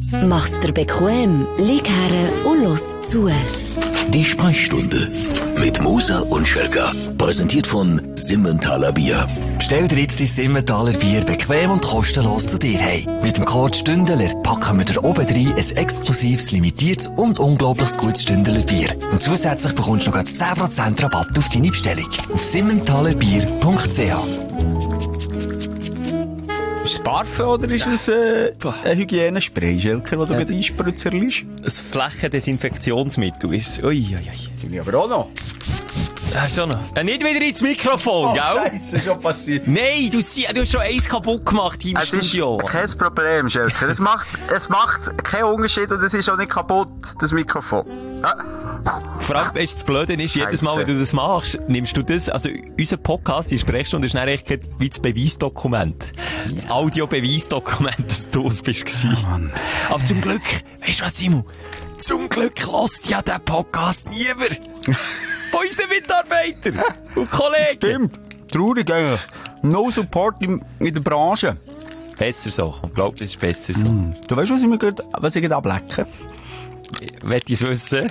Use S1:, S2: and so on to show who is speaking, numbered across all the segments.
S1: Mach's dir bequem, lieg her und los zu.
S2: Die Sprechstunde mit Musa und Schelka. Präsentiert von Simmentaler Bier.
S3: Bestell dir jetzt dein Simmentaler Bier bequem und kostenlos zu dir heim. Mit dem Code Stündler packen wir dir oben rein ein exklusives, limitiertes und unglaublich gutes Stündler Bier. Und zusätzlich bekommst du noch 10% Rabatt auf deine Bestellung. Auf simmentalerbier.ch.
S4: Ist es Parfum oder ist es ein Hygienespray, Schelker, das du gerade einspritzerst?
S5: Ein Flächendesinfektionsmittel ist es. Uiuiui.
S4: Finde ich aber auch noch.
S5: Schon noch. Nicht wieder ins Mikrofon, gell?
S4: Scheisse, schon passiert.
S5: Nein, du hast schon eins kaputt gemacht hier im Studio.
S4: Kein Problem, Schelker. Es macht keinen Unterschied und es ist auch nicht kaputt, das Mikrofon.
S5: Vor allem, das Blöde ist, jedes Mal, wenn du das machst, nimmst du das, also unser Podcast, die Sprechstunde, ist dann echt wie das Beweisdokument. Das Audiobeweisdokument, dass du es bist gewesen.
S4: Mann.
S5: Aber zum Glück, weißt du was, Simon? Zum Glück hört ja der Podcast niemand. Von unseren Mitarbeitern und Kollegen.
S4: Stimmt. Traurig eigentlich. No Support in der Branche.
S5: Besser so. Ich glaube, das ist besser so.
S4: Du weißt, was ich gerade ablecke?
S5: Wollt ich es wissen?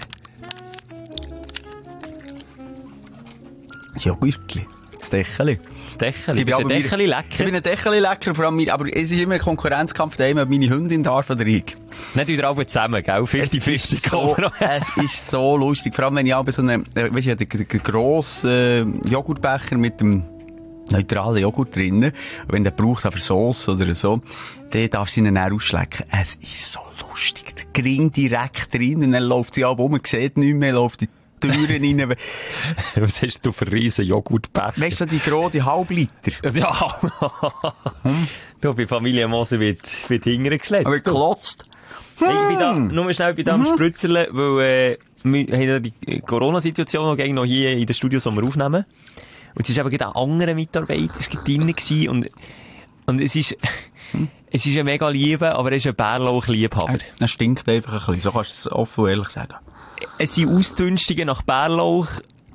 S4: Das Joghurtli. Das Dächeli.
S5: Das Dächeli. Ist ein Dächeli lecker?
S4: Ich bin ein Dächeli lecker, vor allem aber es ist immer ein Konkurrenzkampf daheim, ob meine Hündin darf oder ich.
S5: Nicht wieder alle zusammen, gell? 50-50.
S4: Es ist so lustig. Vor allem, wenn ich auch so einen, weißt du, den grossen Joghurtbecher mit dem neutralen Joghurt drinnen, wenn der braucht aber Sauce oder so, dann darf sie ihn dann ausschlecken. Es ist so lustig. Der Gring direkt drin und dann läuft sie ab man sieht nichts mehr, läuft die Türen rein.
S5: Was hast du für riesen Joghurtbecher?
S4: Weißt du, die große Halbliter?
S5: Ja. Du, bei Familie Moser wird hintergeschleppt.
S4: Aber geklotzt.
S5: Hey, ich bin da, nur schnell bei dem Spritzeln, weil, wir haben ja die Corona-Situation noch hier in den Studios, wo wir aufnehmen. Und es ist eben gerade ein anderer Mitarbeiter, ist drin gewesen, und es ist ein mega Liebe, aber er ist ein Bärlauch-Liebhaber.
S4: Er stinkt einfach ein bisschen, so kannst du es offen und ehrlich sagen.
S5: Es sind Ausdünstungen nach Bärlauch.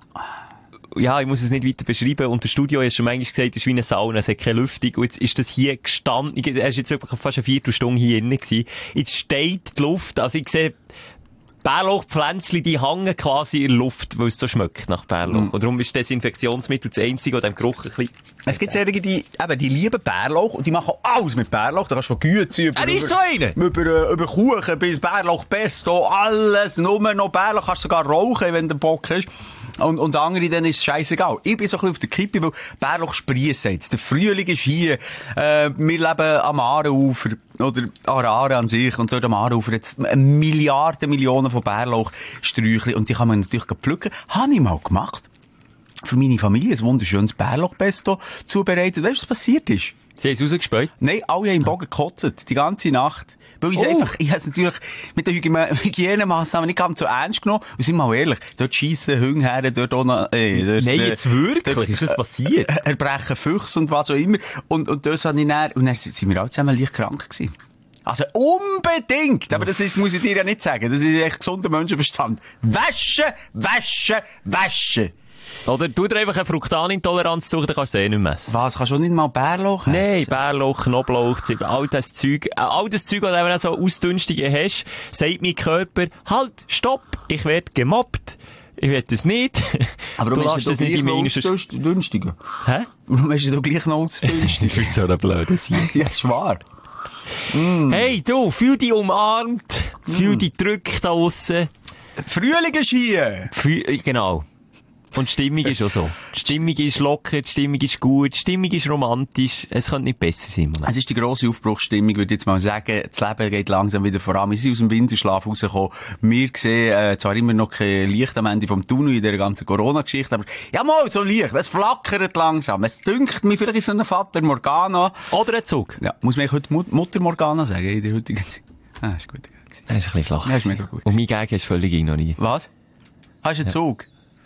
S5: Ja, ich muss es nicht weiter beschreiben. Und das Studio hast schon manchmal gesagt, es ist wie eine Sauna, es hat keine Lüftung. Und jetzt ist das hier gestanden. Er ist jetzt wirklich fast eine Viertelstunde hier innen gewesen. Jetzt steht die Luft, also ich sehe, Bärlauchpflänzchen, die hängen quasi in der Luft, weil es so schmeckt nach Bärlauch. Und darum ist Desinfektionsmittel das einzige, das dem Geruch ein bisschen...
S4: Es gibt solche, die lieben Bärlauch und die machen alles mit Bärlauch. Da kannst du von Güte
S5: ist so einer!
S4: Über Kuchen bis Bärlauchpesto, alles, nur noch Bärlauch. Kannst sogar rauchen, wenn der Bock ist. Und andere, dann ist es scheissegal. Ich bin so ein bisschen auf der Kippe, weil Bärlauch sprießen jetzt. Der Frühling ist hier. Wir leben am Aarenufer. Oder Aare an sich. Und dort am Aarenufer jetzt Millionen von Bärlauchsträuchchen. Und die kann man natürlich pflücken. Habe ich mal gemacht. Für meine Familie ein wunderschönes Bärlauchpesto zubereitet. Weißt du, was passiert ist?
S5: Sie haben es rausgespäut?
S4: Nein, alle haben im Bogen gekotzt. Die ganze Nacht. Weil ich habe es natürlich mit den Hygienemaßnahmen nicht ganz so ernst genommen. Und sind wir mal ehrlich, dort schiessen Hunde her, dort auch noch,
S5: Nein, jetzt wirklich?
S4: Dort,
S5: ist das passiert?
S4: Erbrechen Füchse und was auch immer. Und das habe ich dann, und dann sind wir alle zusammen leicht krank gewesen. Also unbedingt! Aber das muss ich dir ja nicht sagen. Das ist echt gesunder Menschenverstand. Waschen, waschen, waschen!
S5: Oder tu dir einfach eine Fruktanintoleranz suchen, dann kannst du es nicht messen.
S4: Was? Kannst du nicht mal Bärlauch essen?
S5: Nein, Bärlauch, Knoblauch, Zwiebeln, all das Zeug, das, wenn du so Ausdünstungen hast, sagt mein Körper, halt, stopp, ich werde gemobbt. Ich will das nicht.
S4: Aber du lässt das nicht in meine Ausdünstigen.
S5: Hä?
S4: Warum hast du doch gleich noch Ausdünstigen?
S5: Das ist so eine blöde Sache.
S4: Ja, ist wahr.
S5: Hey, du, fühl dich umarmt, fühl dich drückt da aussen.
S4: Frühling ist hier!
S5: Genau. Und die Stimmung ist auch so. Die Stimmung ist locker, die Stimmung ist gut, die Stimmung ist romantisch. Es könnte nicht besser sein.
S4: Es ist die grosse Aufbruchsstimmung, würde ich jetzt mal sagen. Das Leben geht langsam wieder voran. Wir sind aus dem Winterschlaf rausgekommen. Wir sehen zwar immer noch kein Licht am Ende vom Tunnel in dieser ganzen Corona-Geschichte, aber ja mal, so Licht. Es flackert langsam. Es dünkt mir, vielleicht ist so ein Vater Morgana.
S5: Oder ein Zug.
S4: Ja, muss man heute Mutter Morgana sagen in der heutigen Zeit. Ah, ist gut.
S5: Das ist ein bisschen flach.
S4: Ja, ist mega gut.
S5: Und mein Gag ist völlig ignoriert.
S4: Was? Hast du einen Zug?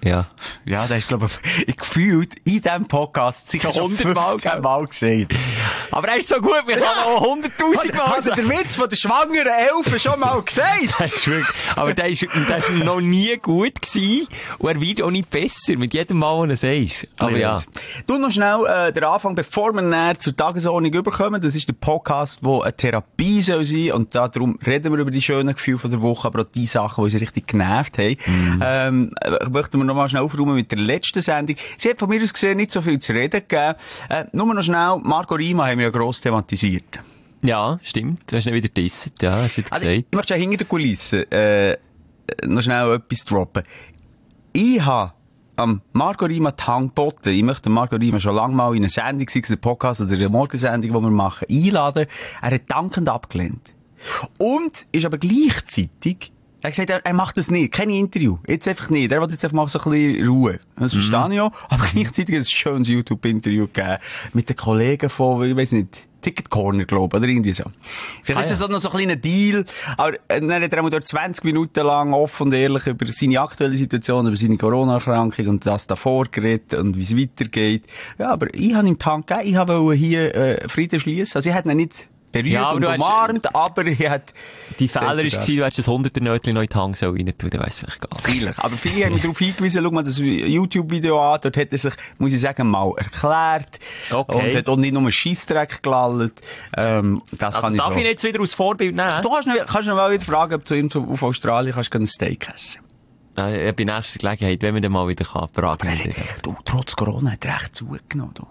S5: Ja.
S4: Ja, das ist, glaube ich, gefühlt in diesem Podcast sicher
S5: So
S4: schon
S5: 100
S4: Mal gesehen.
S5: Aber er ist so gut, wir können auch 100'000 Mal
S4: Hat
S5: sagen.
S4: der Witz von der schwangeren Elfe schon mal gesagt?
S5: Das ist wirklich, aber der ist noch nie gut gewesen. Und er wird auch nicht besser, mit jedem Mal, wenn er es sagst. Aber ja.
S4: Du noch schnell, den Anfang, bevor wir näher zur Tagesordnung überkommen. Das ist der Podcast, wo eine Therapie soll sein. Und darum reden wir über die schönen Gefühle von der Woche, aber auch die Sachen, die uns richtig genervt haben. Möchten wir noch mal schnell aufräumen mit der letzten Sendung. Sie hat von mir aus gesehen nicht so viel zu reden gegeben. Nur noch schnell, Marco Rima haben wir ja gross thematisiert.
S5: Ja, stimmt. Du hast ihn wieder gedisset. Ja, hast du wieder
S4: Also,
S5: gesagt.
S4: ich möchte ja hinter den Kulissen noch schnell etwas droppen. Ich habe am Marco Rima die Hand geboten. Ich möchte Marco Rima schon lange mal in eine Sendung, sei es ein Podcast oder eine Morgensendung, die wir machen, einladen. Er hat dankend abgelehnt. Und ist aber gleichzeitig, er hat gesagt, er macht das nicht. Kein Interview. Jetzt einfach nicht. Er will jetzt einfach mal so ein bisschen Ruhe. Das verstehe ich auch. Aber gleichzeitig hat es ein schönes YouTube-Interview gegeben. Mit den Kollegen von, ich weiss nicht, Ticket Corner, glaube ich, oder irgendwie so. Vielleicht ist das auch noch so ein kleiner Deal. Aber dann hat er dort 20 Minuten lang offen und ehrlich über seine aktuelle Situation, über seine Corona-Erkrankung und das davor geredet und wie es weitergeht. Ja, aber ich habe ihm die Hand gegeben. Ich wollte hier Frieden schliessen. Also ich hätte ihn nicht berührt
S5: Ja, aber
S4: und
S5: du hast-
S4: umarmt, aber ich hätte...
S5: Die Fehler war, du hättest das 100er-Nötchen noch in die Hand rein tun, dann weiss vielleicht gar nicht.
S4: Vielleicht. Aber viele haben mich darauf hingewiesen, schau mal das YouTube-Video an, dort hat er sich, muss ich sagen, mal erklärt.
S5: Okay.
S4: Und hat auch nicht nur einen Scheissdreck gelallt. Das
S5: Also
S4: kann ich
S5: darf
S4: so.
S5: ich ihn jetzt wieder als Vorbild nehmen?
S4: Du kannst noch mal wieder fragen, ob du ihm auf Australien kannst ein Steak essen.
S5: Bei nächster Gelegenheit, wenn man den mal wieder kann, fragen.
S4: Du, trotz Corona hat er echt zugenommen. Du.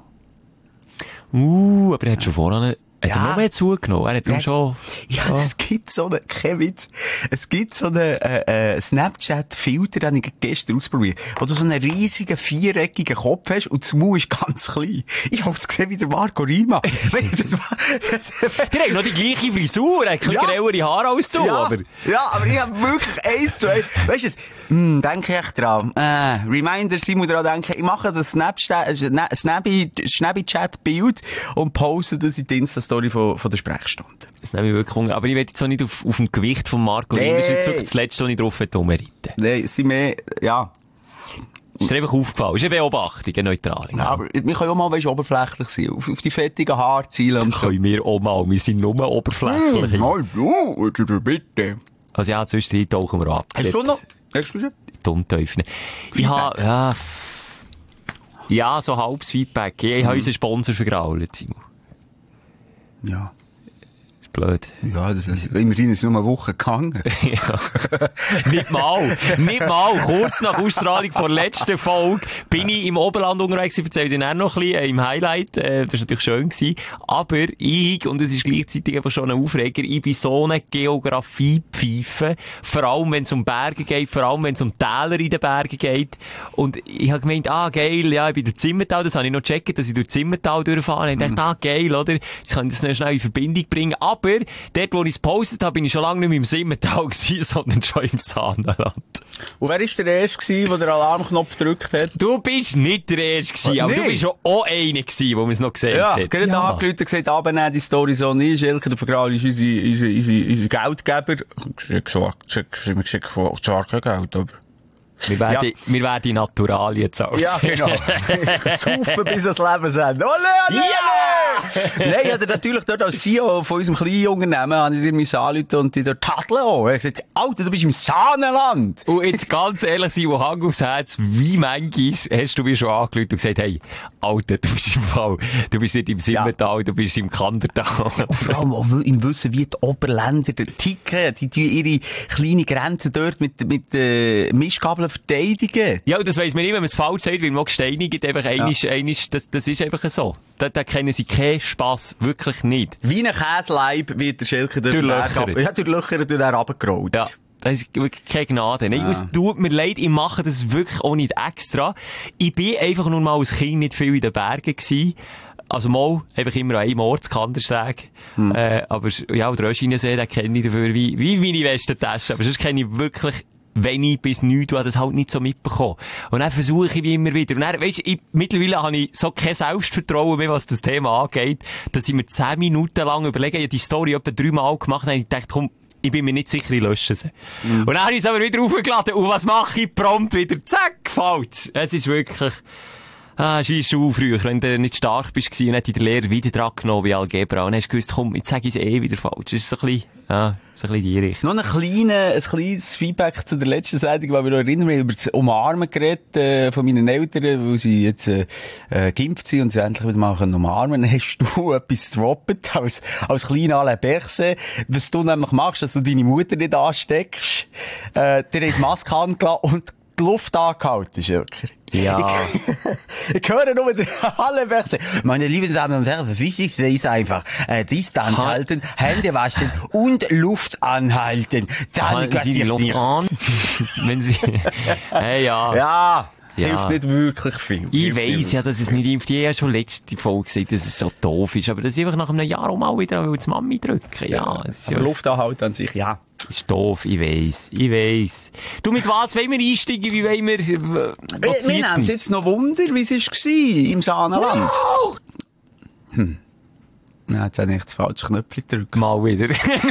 S5: Aber er hat schon vorher hat er noch mehr zugenommen. Er hat darum schon...
S4: Ja, es gibt so einen, kein Witz, es gibt so einen Snapchat-Filter, den ich gestern ausprobiert, wo du so einen riesigen, viereckigen Kopf hast und das Maul ist ganz klein. Ich hab's gesehen wie der Marco Rima. Wenn ich das
S5: Der hat noch die gleiche Frisur, er hat ein bisschen grellere Haare als du, aber...
S4: Ja, aber ich hab wirklich 1 zu 1. Weißt du, denke ich echt dran. Reminder, Simon, daran denken, ich mache das Snapchat-Bild und poste das in die Insta-Story von der Sprechstunde.
S5: Das nehme ich wirklich Hunger. Aber ich will jetzt auch nicht auf dem Gewicht von Marco Rima. Das ist jetzt wirklich das Letzte, was ich drauf rumreiten.
S4: Nein, es sind mehr, ja.
S5: Ist dir einfach aufgefallen. Ist eine Beobachtung, eine neutrale.
S4: Ja, aber wir können auch mal, weißt, oberflächlich sein. Auf die fettigen Haare zielen und so.
S5: Können wir auch mal. Wir sind nur oberflächlich.
S4: Bitte.
S5: Also ja, sonst tauchen wir ab.
S4: Hast du noch? Hast du schon?
S5: Die Untiefen. Ich habe, ja, so halbes Feedback. Ich habe unseren Sponsor vergrault, Simon.
S4: Ja.
S5: Ist blöd.
S4: Ja, das ist, immerhin ist es nur eine Woche gegangen.
S5: Ja. Nicht mal. Kurz nach Ausstrahlung der letzten Folge bin ich im Oberland unterwegs. Ich erzähle dir auch noch ein bisschen im Highlight. Das war natürlich schön gewesen. Aber ich, und es ist gleichzeitig einfach schon ein Aufreger, ich bin so eine Geografiepfeife. Vor allem, wenn es um Berge geht, vor allem, wenn es um Täler in den Bergen geht. Und ich habe gemeint, geil, ja, ich bin durch Zimmertal, das habe ich noch gecheckt, dass ich durch Zimmertal durchfahre. Und ich dachte, geil, oder? Jetzt kann ich das noch schnell in Verbindung bringen. Aber dort, wo ich es gepostet habe, bin ich schon lange nicht mehr im Simmental gewesen, sondern schon im Saanenland.
S4: Und wer war der Erste gewesen, der den Alarmknopf gedrückt hat?
S5: Du bist nicht der Erste gewesen, aber
S4: Nee.
S5: du bist schon auch einer gewesen, der mir es noch gesagt
S4: Ja,
S5: hat.
S4: gerade angerufen und gesagt, abnehmen die Story so nicht. Elke, der Vergral ist unser Geldgeber. Ich zwar kein Geld, aber...
S5: Wir werden Naturalien zahlen.
S4: Ja, genau. Saufen bis ans Lebensende. Ole, ole, ole! Nein, ich hatte natürlich dort als CEO von unserem kleinen Unternehmen, habe ich dir anrufen und die dort tadeln auch. Er hat gesagt, Alter, du bist im Saanenland.
S5: Und jetzt ganz ehrlich sein, wo Hand aufs Herz, wie manchmal hast du mir schon angerufen und gesagt, hey, Alter, du bist im Fall, du bist nicht im Simmental, du bist im Kandertal.
S4: Und vor allem auch im Wissen, wie die Oberländer ticken, die ihre kleine Grenze dort mit Mischgabeln verteidigen.
S5: Ja, das weiss man nicht, wenn man es falsch sagt, weil man gesteinigt, einfach einisch, das ist einfach so. Da kennen sie keinen Spass, wirklich nicht.
S4: Wie ein Käseleib wird der Schelke
S5: Durchlöchert.
S4: Ja, durch Löcher durch den runtergerollt.
S5: Ja. Das ist wirklich keine Gnade. Nein, es tut mir leid, ich mache das wirklich auch nicht extra. Ich bin einfach nur mal als Kind nicht viel in den Bergen gewesen. Also mal, einfach immer an einem Ort, Kandersteg. Aber ja, der Röschinensee, den kenne ich dafür wie meine Westentasche. Aber sonst kenne ich wirklich wenig bis nichts, du hast das halt nicht so mitbekommen. Und dann versuche ich wie immer wieder. Und dann, weisst, mittlerweile habe ich so kein Selbstvertrauen mehr, was das Thema angeht, dass ich mir 10 Minuten lang überlege, ich habe die Story etwa 3 Mal gemacht und ich dachte, komm, ich bin mir nicht sicher, ich lösche sie. Und dann habe ich es aber wieder aufgeladen. Und was mache ich? Prompt wieder, zack, falsch. Es ist wirklich, es ist wie Schule früher, wenn du nicht stark bist und hat dich der Lehrer wieder dran genommen wie Algebra. Und dann hast du gewusst, komm, jetzt sage ich es wieder falsch. Das ist so ein bisschen, so ein bisschen die Richtung.
S4: Noch ein kleines Feedback zu der letzten Sendung, weil wir noch erinnern, wir haben über das Umarmen geredet, von meinen Eltern, weil sie jetzt, geimpft sind und sie endlich wieder mal umarmen können. Dann hast du etwas gedroppt, als kleiner Alain Berset. Was du nämlich machst, dass du deine Mutter nicht ansteckst, dir hat die Maske angelassen und die Luft angehalten, Schelker.
S5: Ja.
S4: Ich höre nur den Alain Berset. Meine lieben Damen und Herren, das Wichtigste ist einfach, Distanz halten, Hände waschen und Luft anhalten. Dann
S5: Halten Sie die Luft an, wenn Sie, hey,
S4: Ja. Hilft nicht wirklich viel.
S5: Ich weiss ja, dass es nicht hilft. Ich habe ja schon letzte Folge gesagt, dass es so doof ist. Aber das ist einfach nach einem Jahr auch mal wieder die Mami drücken. Ja, das ist
S4: aber Luft anhalten an sich, ja.
S5: Ist doof, ich weiss. Du, mit was wollen wir einsteigen? Wie wollen wir,
S4: wir nehmen es jetzt noch Wunder, wie es war im Saanenland. No! Ja, jetzt habe ich das falsche Knöpfchen gedrückt.
S5: Mal wieder.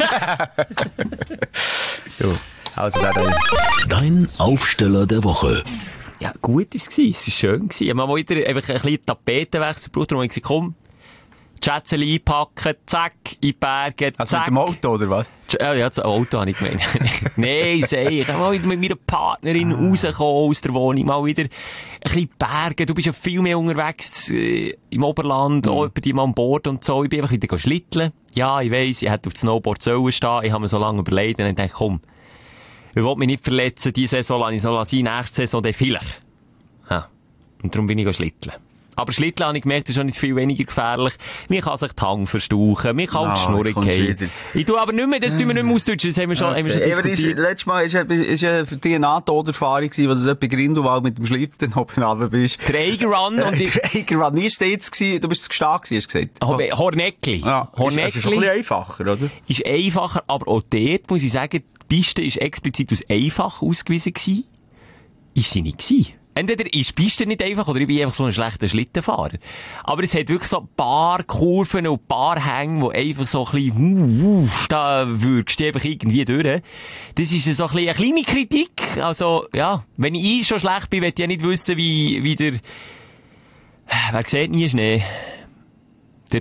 S4: So, also
S2: Dein Aufsteller der Woche.
S5: Ja, gut ist es. Es war schön. Ich habe mal wieder einfach ein bisschen Tapetenwechsel, Bruder, und ich gesagt, komm, die Schätzchen einpacken, zack, in die Berge, zack.
S4: Also mit dem Auto, oder was?
S5: Ja, das Auto habe ich gemeint. Nein, ich habe mal wieder mit meiner Partnerin rausgekommen aus der Wohnung, mal wieder ein bisschen Berge. Du bist ja viel mehr unterwegs im Oberland, auch bei dir mal an Bord und so. Ich bin einfach wieder schlitteln. Ja, ich weiss, ich hätte auf dem Snowboard sollen stehen. Ich habe mir so lange überlegt und ich dachte, komm, ich will mich nicht verletzen, diese Saison lasse ich so sein, nächste Saison dann vielleicht. Ja. Und darum bin ich schlitteln. Aber Schlitteln habe ich gemerkt, ist schon nicht viel weniger gefährlich. Man kann sich die Hang verstauchen, man kann die Schnurre gehen. Ich tue aber nicht mehr, das tun wir nicht mehr ausdeutschen, das haben wir schon, diskutiert.
S4: Letztes Mal ist ja für dich eine NATO-Erfahrung gewesen, wo du dort bei Grindelwald mit dem Schlitten oben runter bist.
S5: Der Eiger Run.
S4: Der Eiger Run. Wie ist der jetzt gewesen? Du bist gestanden gewesen, hast du gesagt.
S5: Horneckli.
S4: Ja, Horneckli. Ist ein bisschen einfacher, oder?
S5: Ist einfacher, aber auch dort muss ich sagen, die Piste ist explizit als einfach ausgewiesen gewesen. Ist sie nicht gewesen. Entweder ist die Piste nicht einfach, oder ich bin einfach so ein schlechter Schlittenfahrer. Aber es hat wirklich so ein paar Kurven und ein paar Hänge, wo einfach so ein bisschen, da würgst du einfach irgendwie durch. Das ist so ein bisschen eine kleine Kritik. Also, ja, wenn ich schon schlecht bin, will ich ja nicht wissen, wie der, wer sieht nie Schnee? Der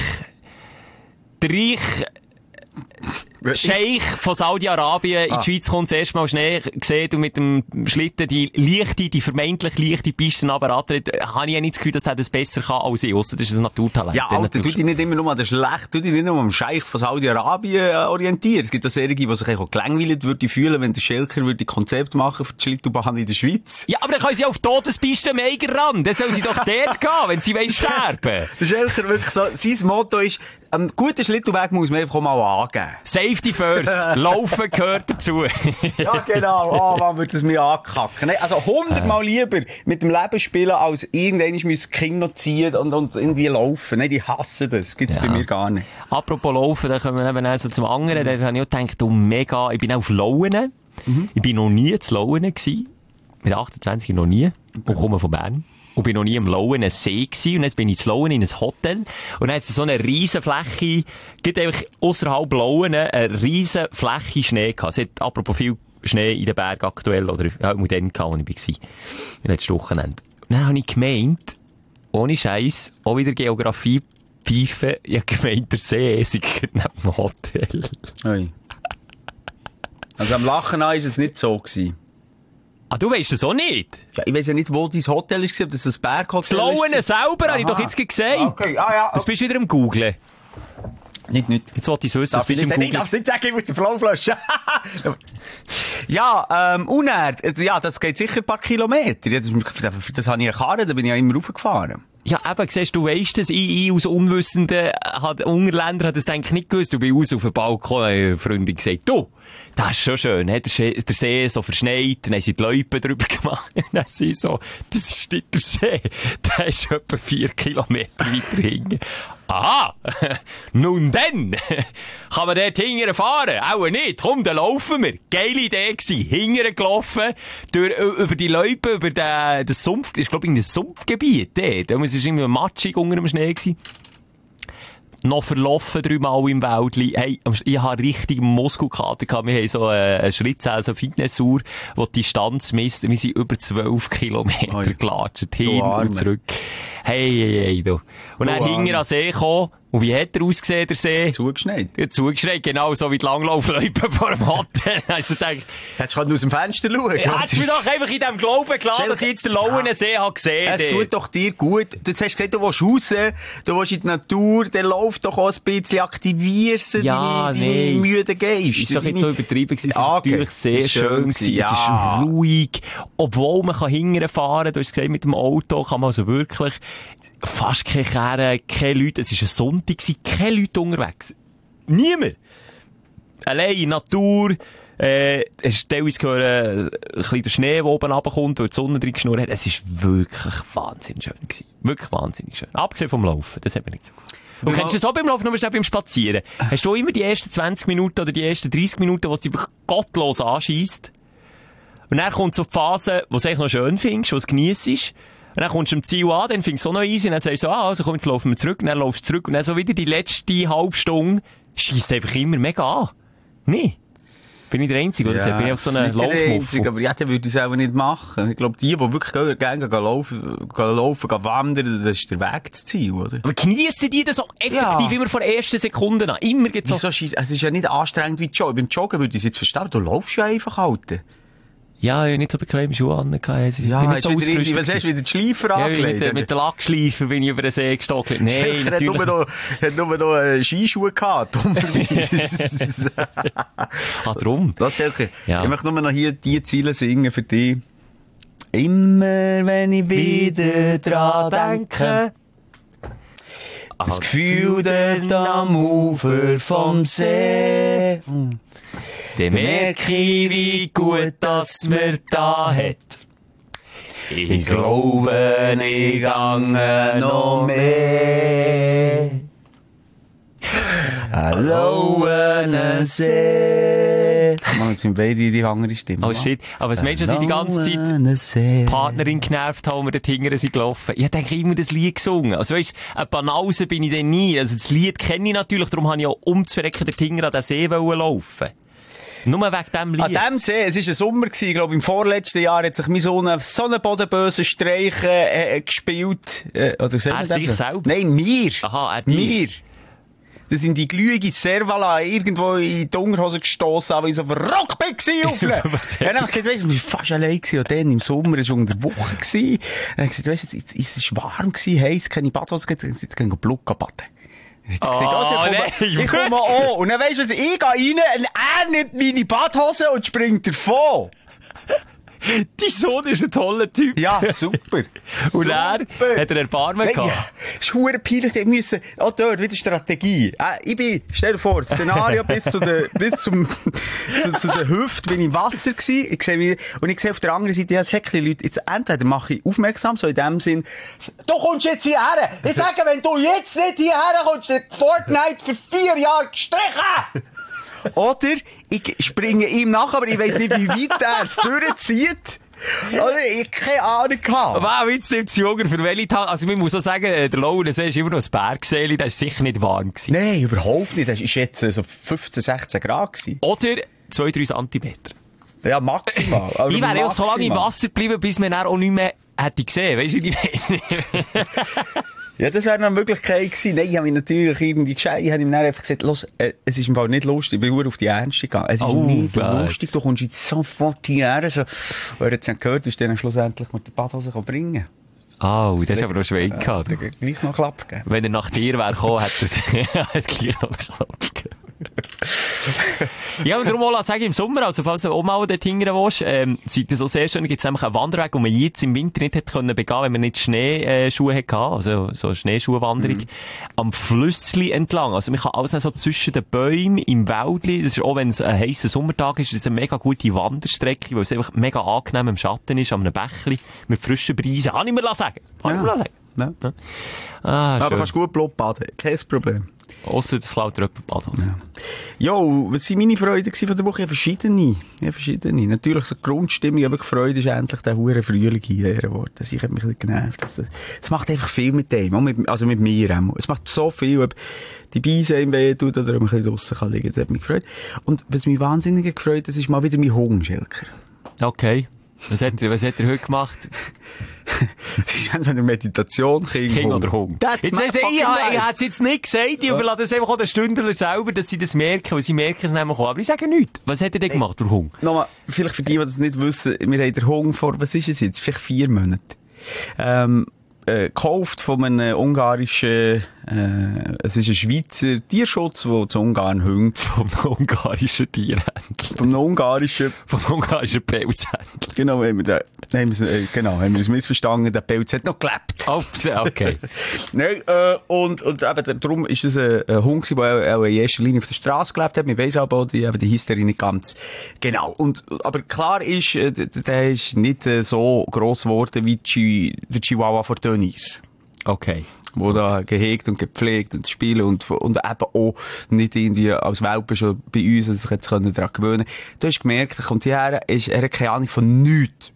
S5: Reich, Scheich von Saudi-Arabien in die Schweiz kommt, das erste Mal Schnee gesehen und mit dem Schlitten die vermeintlich leichte Piste runterrattert, habe ich ja nicht das Gefühl, dass er das besser kann als ich, ausser das ist ein Naturtalent.
S4: Ja, Alter, tu dich nicht immer nur an den Schlecht, tu dich nicht nur am Scheich von Saudi-Arabien orientieren. Es gibt auch solche, die sich auch gelangweilt würden fühlen, wenn der Schelker würde Konzept machen für die Schlittenbahn in der Schweiz.
S5: Ja, aber dann können sie auf Todespiste am Eiger ran. Dann soll sie doch dort gehen, wenn sie sterben.
S4: Der Schelker wirklich so, sein Motto ist, einen guten Schlittenweg muss man einfach mal angeben.
S5: Safety first. Laufen gehört dazu.
S4: Ja, genau. Man würde es mir ankacken. Nee, also 100-mal lieber mit dem Leben spielen, als irgendwann müssen Kinder noch ziehen und irgendwie laufen. Nee, die hassen das. Gibt's bei mir gar nicht.
S5: Apropos Laufen, da kommen wir eben auch so zum anderen. Da habe ich auch gedacht, mega, ich bin auf Lauenen. Ich bin noch nie zu Lauenen gewesen. Mit 28 noch nie. Und komme von Bern. Und bin noch nie am Lauenen See gewesen. Und jetzt bin ich zu Lauenen in ein Hotel. Und dann hat es so eine riesen Fläche, gibt einfach ausserhalb Lauenen eine riesen Fläche Schnee gehabt. Es hat apropos viel Schnee in den Bergen aktuell, oder, ja, mit denen gehabt, wo ich war. Letztes Wochenende. Und dann habe ich gemeint, ohne Scheiß, auch wieder Geografie pfeifen, ich habe gemeint, der See sei neben dem Hotel.
S4: Hey. Also am Lachen an ist es nicht so gewesen.
S5: Ah, du weisst das auch nicht?
S4: Ja, ich weiss ja nicht, wo dein Hotel ist, ob das ein Berghotel ist.
S5: Das Lauenen selber, habe ich doch jetzt gesagt.
S4: Okay, ja.
S5: Das bist du wieder am Googlen.
S4: Nicht.
S5: Jetzt wollte ich es wissen, das bist du im Googlen.
S4: Ich darf es nicht sagen, ich muss den Flow flaschen. Ja, Unerd, ja, das geht sicher ein paar Kilometer. Das habe ich erfahren, da bin ich ja immer raufgefahren.
S5: Ja, eben, siehst du, weisst das, ich als Unwissende, Ungerländer hat das eigentlich nicht gewusst. Du bist raus auf den Balkon, eine Freundin gesagt, du, das ist schon schön, hat der See so verschneit, dann haben sie die Loipen drüber gemacht, und dann sie so, das ist nicht der See, der ist etwa 4 Kilometer weiter hinten. Aha, nun dann, kann man dort hingern fahren? Auch nicht, komm, dann laufen wir. Geile Idee gewesen, hingern gelaufen, über die Loipen, über das Sumpf, ich glaube, in das Sumpfgebiet, da muss es irgendwie matschig unter dem Schnee gewesen. noch verlaufen 3-mal im Wäldli. Hey, ich habe richtig Muskelkater gehabt. Wir haben so eine Schrittzähl, so eine Fitnessuhr, wo die Distanz misst. Wir sind über 12 Kilometer gelatscht, hin und zurück. Hey, du. Und dann hinten an den See gekommen. Und wie hat er ausgesehen, der See?
S4: Zugeschneit.
S5: Ja, zugeschneit, genau, so wie die Langlaufloipen vor dem Hotel. Also denke,
S4: hättest du aus dem Fenster schauen?
S5: Ja, hättest du mir doch einfach in dem Glauben gelassen, dass ich jetzt den Lauenensee habe gesehen.
S4: Es tut doch dir gut. Du hast gesagt, du willst raus, du willst in die Natur, der läuft doch auch ein bisschen, aktivierst du deine müden Geist.
S5: Ist doch nicht so übertrieben gewesen. Es war natürlich sehr schön gewesen. Ja. Es ist ruhig. Obwohl man hinterher fahren kann, du hast gesagt, mit dem Auto kann man also wirklich fast keine Kehren, keine Leute. Es war ein Sonntag, keine Leute unterwegs. Niemand. Allein in Natur. Hast teilweise gehört, ein bisschen der Schnee, der oben runterkommt, weil die Sonne drin geschnurrt hat. Es war wirklich wahnsinnig schön gewesen. Wirklich wahnsinnig schön. Abgesehen vom Laufen. Das hat mir nicht so gut. Und kennst du das auch beim Laufen, nur beim Spazieren? Hast du immer die ersten 20 Minuten oder die ersten 30 Minuten, wo es dich wirklich gottlos anscheisst? Und dann kommt so die Phase, wo du es eigentlich noch schön findest, wo du es geniessest. Und dann kommst du am Ziel an, dann findest du es auch noch easy, und dann sagst du so, also komm, jetzt laufen wir zurück, und dann laufst du zurück, und dann so wieder die letzte halbe Stunde scheisst einfach immer mega an. Nee. Bin ich der Einzige, oder? Ja, bin ich auf so einen Laufmuffel.
S4: Aber ja, dann würde ich es auch nicht machen. Ich glaube, die wirklich gerne laufen, wandern, das ist der Weg zum Ziel, oder?
S5: Aber geniessen die das so effektiv immer von der ersten Sekunde an? Immer geht's so.
S4: Wieso scheisst, es ist ja nicht anstrengend wie Joggen. Beim Joggen würde ich es jetzt verstehen, du laufst ja einfach halt.
S5: Ja, ich habe nicht so bequeme Schuhe an. Ja,
S4: bin nicht so ausgerüstet. Was hast du wieder die Schleifer angelegt?
S5: Ja, mit den Lackschleifer bin ich über den See gestockelt. Nein, natürlich.
S4: Hat nur noch Skischuhe gehabt.
S5: Drum.
S4: Das ist ja. Ich möchte nur noch hier die Ziele singen für dich. Immer wenn ich wieder dran denke. Das Gefühl dort am Ufer vom See.
S5: Dann merke ich, wie gut das mir da hat. Ich glaube, ich gange noch mehr.
S4: Lauenensee. Man, jetzt sind beide die andere Stimme.
S5: Oh shit. Aber was meinst du, dass ich die ganze Zeit die Partnerin genervt habe, und wir dort hinten sind gelaufen? Ich denke immer das Lied gesungen. Also weisst, eine Banause bin ich denn nie. Also das Lied kenne ich natürlich, darum habe ich auch umzuverrecken dort hinten an den See laufen. Nur wegen dem Lied.
S4: An dem See, es war ein Sommer gewesen, ich glaube, im vorletzten Jahr hat sich mein Sohn so einen bodenbösen Streich gespielt. Oder
S5: er sich selber?
S4: Nein, mir.
S5: Aha,
S4: mir. Da sind die glühige Servala irgendwo in die Unterhose gestossen, weil ich so verrockt bin. Ja, dann habe ich gesagt, weisst du, ich war fast allein gewesen. Und dann im Sommer, es war unter der Woche gewesen. Dann habe ich gesagt, weisst du, es war warm gewesen, heiß, keine Badhose, jetzt gehen wir Blut baden. Ich komme an. Und dann weisst du, ich gehe rein, und er nimmt meine Badhose und springt davon.
S5: Dein Sohn ist ein toller Typ.
S4: Ja, super.
S5: Und er hat Erbarmen gehabt.
S4: Ja, es ist verdammt peinlich. Die müssen, auch dort wieder Strategie. Stell dir vor, das Szenario bis zu der Hüfte bin ich im Wasser gewesen. Ich sehe auf der anderen Seite, ja, es Heckli Leute. Jetzt entweder mache ich aufmerksam, so in dem Sinn, du kommst jetzt hierher. Ich sage, wenn du jetzt nicht hierher kommst, wird Fortnite für 4 Jahre gestrichen. Oder ich springe ihm nach, aber ich weiss nicht, wie weit er es durchzieht. Oder? Ich hab keine Ahnung gehabt.
S5: Aber jetzt nimmt es Jungen für welche Tage. Also, man muss auch sagen, der Lauenensee ist immer noch ein Bergsee, der ist sicher nicht warm gewesen.
S4: Nein, überhaupt nicht. Das war jetzt so 15, 16 Grad gewesen.
S5: Oder 2-3 Zentimeter.
S4: Ja, maximal.
S5: Ich wäre ja so lange im Wasser geblieben, bis man dann auch nicht mehr hätte gesehen. Weisst du, wie ich meine?
S4: Ja, das wäre eine Möglichkeit gewesen. Nein, ich habe mich natürlich irgendwie gescheit. Ich habe ihm dann einfach gesagt, los, es ist im Fall nicht lustig. Ich bin nur auf die Ernste gegangen. Es ist nicht lustig. Du kommst jetzt sofort hierher. So. Und er hat dann gehört, dass er dann schlussendlich mit der Badhose bringen kann.
S5: Oh, das ist aber auch Schwein gehabt.
S4: Gleich noch Klapp gegeben.
S5: Wenn er nach dir wäre gekommen, hätte er gleich noch Klapp gegeben. Ja, und darum auch sagen, im Sommer, also falls du auch mal dort hingern willst, sieht das so sehr schön, gibt es nämlich einen Wanderweg, den man jetzt im Winter nicht hätte begehen können, wenn man nicht Schneeschuhe hatte, also so Schneeschuhwanderung, am Flüssli entlang. Also man kann alles so zwischen den Bäumen, im Wäldli, das ist auch, wenn es ein heisser Sommertag ist, das ist eine mega gute Wanderstrecke, weil es einfach mega angenehm im Schatten ist, an einem Bächli, mit frischen Breisen. Kann ich mir sagen.
S4: Ja. Aber kannst gut Blut baden, kein Problem.
S5: Ausser das klaut jemand Badhose.
S4: Ja. Jo, was waren meine Freuden von der Woche? Ja, verschiedene. Natürlich, so die Grundstimmung, aber Freude ist endlich der hure Frühling hierher geworden. Ich habe mich ein bisschen genervt. Es macht einfach viel mit dem, auch mit mir auch. Es macht so viel, ob die Beise ihm weh tut oder ob man ein bisschen draussen kann liegen. Das hat mich gefreut. Und was mich wahnsinnig gefreut, das ist mal wieder mein Hunger, Schelker.
S5: Okay. Was hat er heute gemacht?
S4: Das ist entweder Meditation, King
S5: oder Hunger. Jetzt ich hätte es jetzt nicht gesagt, ich überlasse es einfach auch den Stündler selber, dass sie das merken, weil sie merken es nämlich auch. Aber ich sage nichts. Was hat er denn gemacht, der Hunger?
S4: Nochmal, vielleicht für die das nicht wissen, wir haben den Hunger vor, was ist es jetzt? Vielleicht 4 Monate. Gekauft von einem ungarischen, es ist ein Schweizer Tierschutz, der zu Ungarn hängt.
S5: Vom ungarischen Tierhändler.
S4: Vom ungarischen
S5: Pelzhändler.
S4: Genau, haben wir uns missverstanden, der Pelz hat noch gelebt.
S5: Oh, okay.
S4: Nein, und eben, darum ist es ein Hund, der auch in erster Linie auf der Straße gelebt hat. Man weiss aber auch, die Hysterie nicht ganz genau. Aber klar ist, der ist nicht so gross geworden wie der Chihuahua von Tönnies.
S5: Okay.
S4: Wo da gehegt und gepflegt und spielen und eben auch nicht irgendwie als Welpe schon bei uns, dass sich jetzt daran gewöhnen können. Du hast gemerkt, er kommt hierher, er hat keine Ahnung von nichts.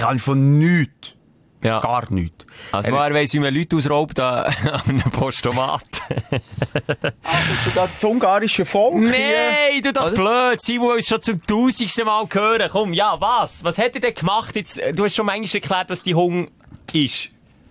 S5: Ja.
S4: Gar nichts.
S5: Also er weiss, wie man Leute ausraubt an einem Postomat.
S4: Hast du da das ungarische Volk?
S5: Nein, du doch blöd. Simon will es schon zum 1000. Mal hören. Komm, ja, was? Was hat er denn gemacht? Jetzt, du hast schon manchmal erklärt, was die Hunger ist.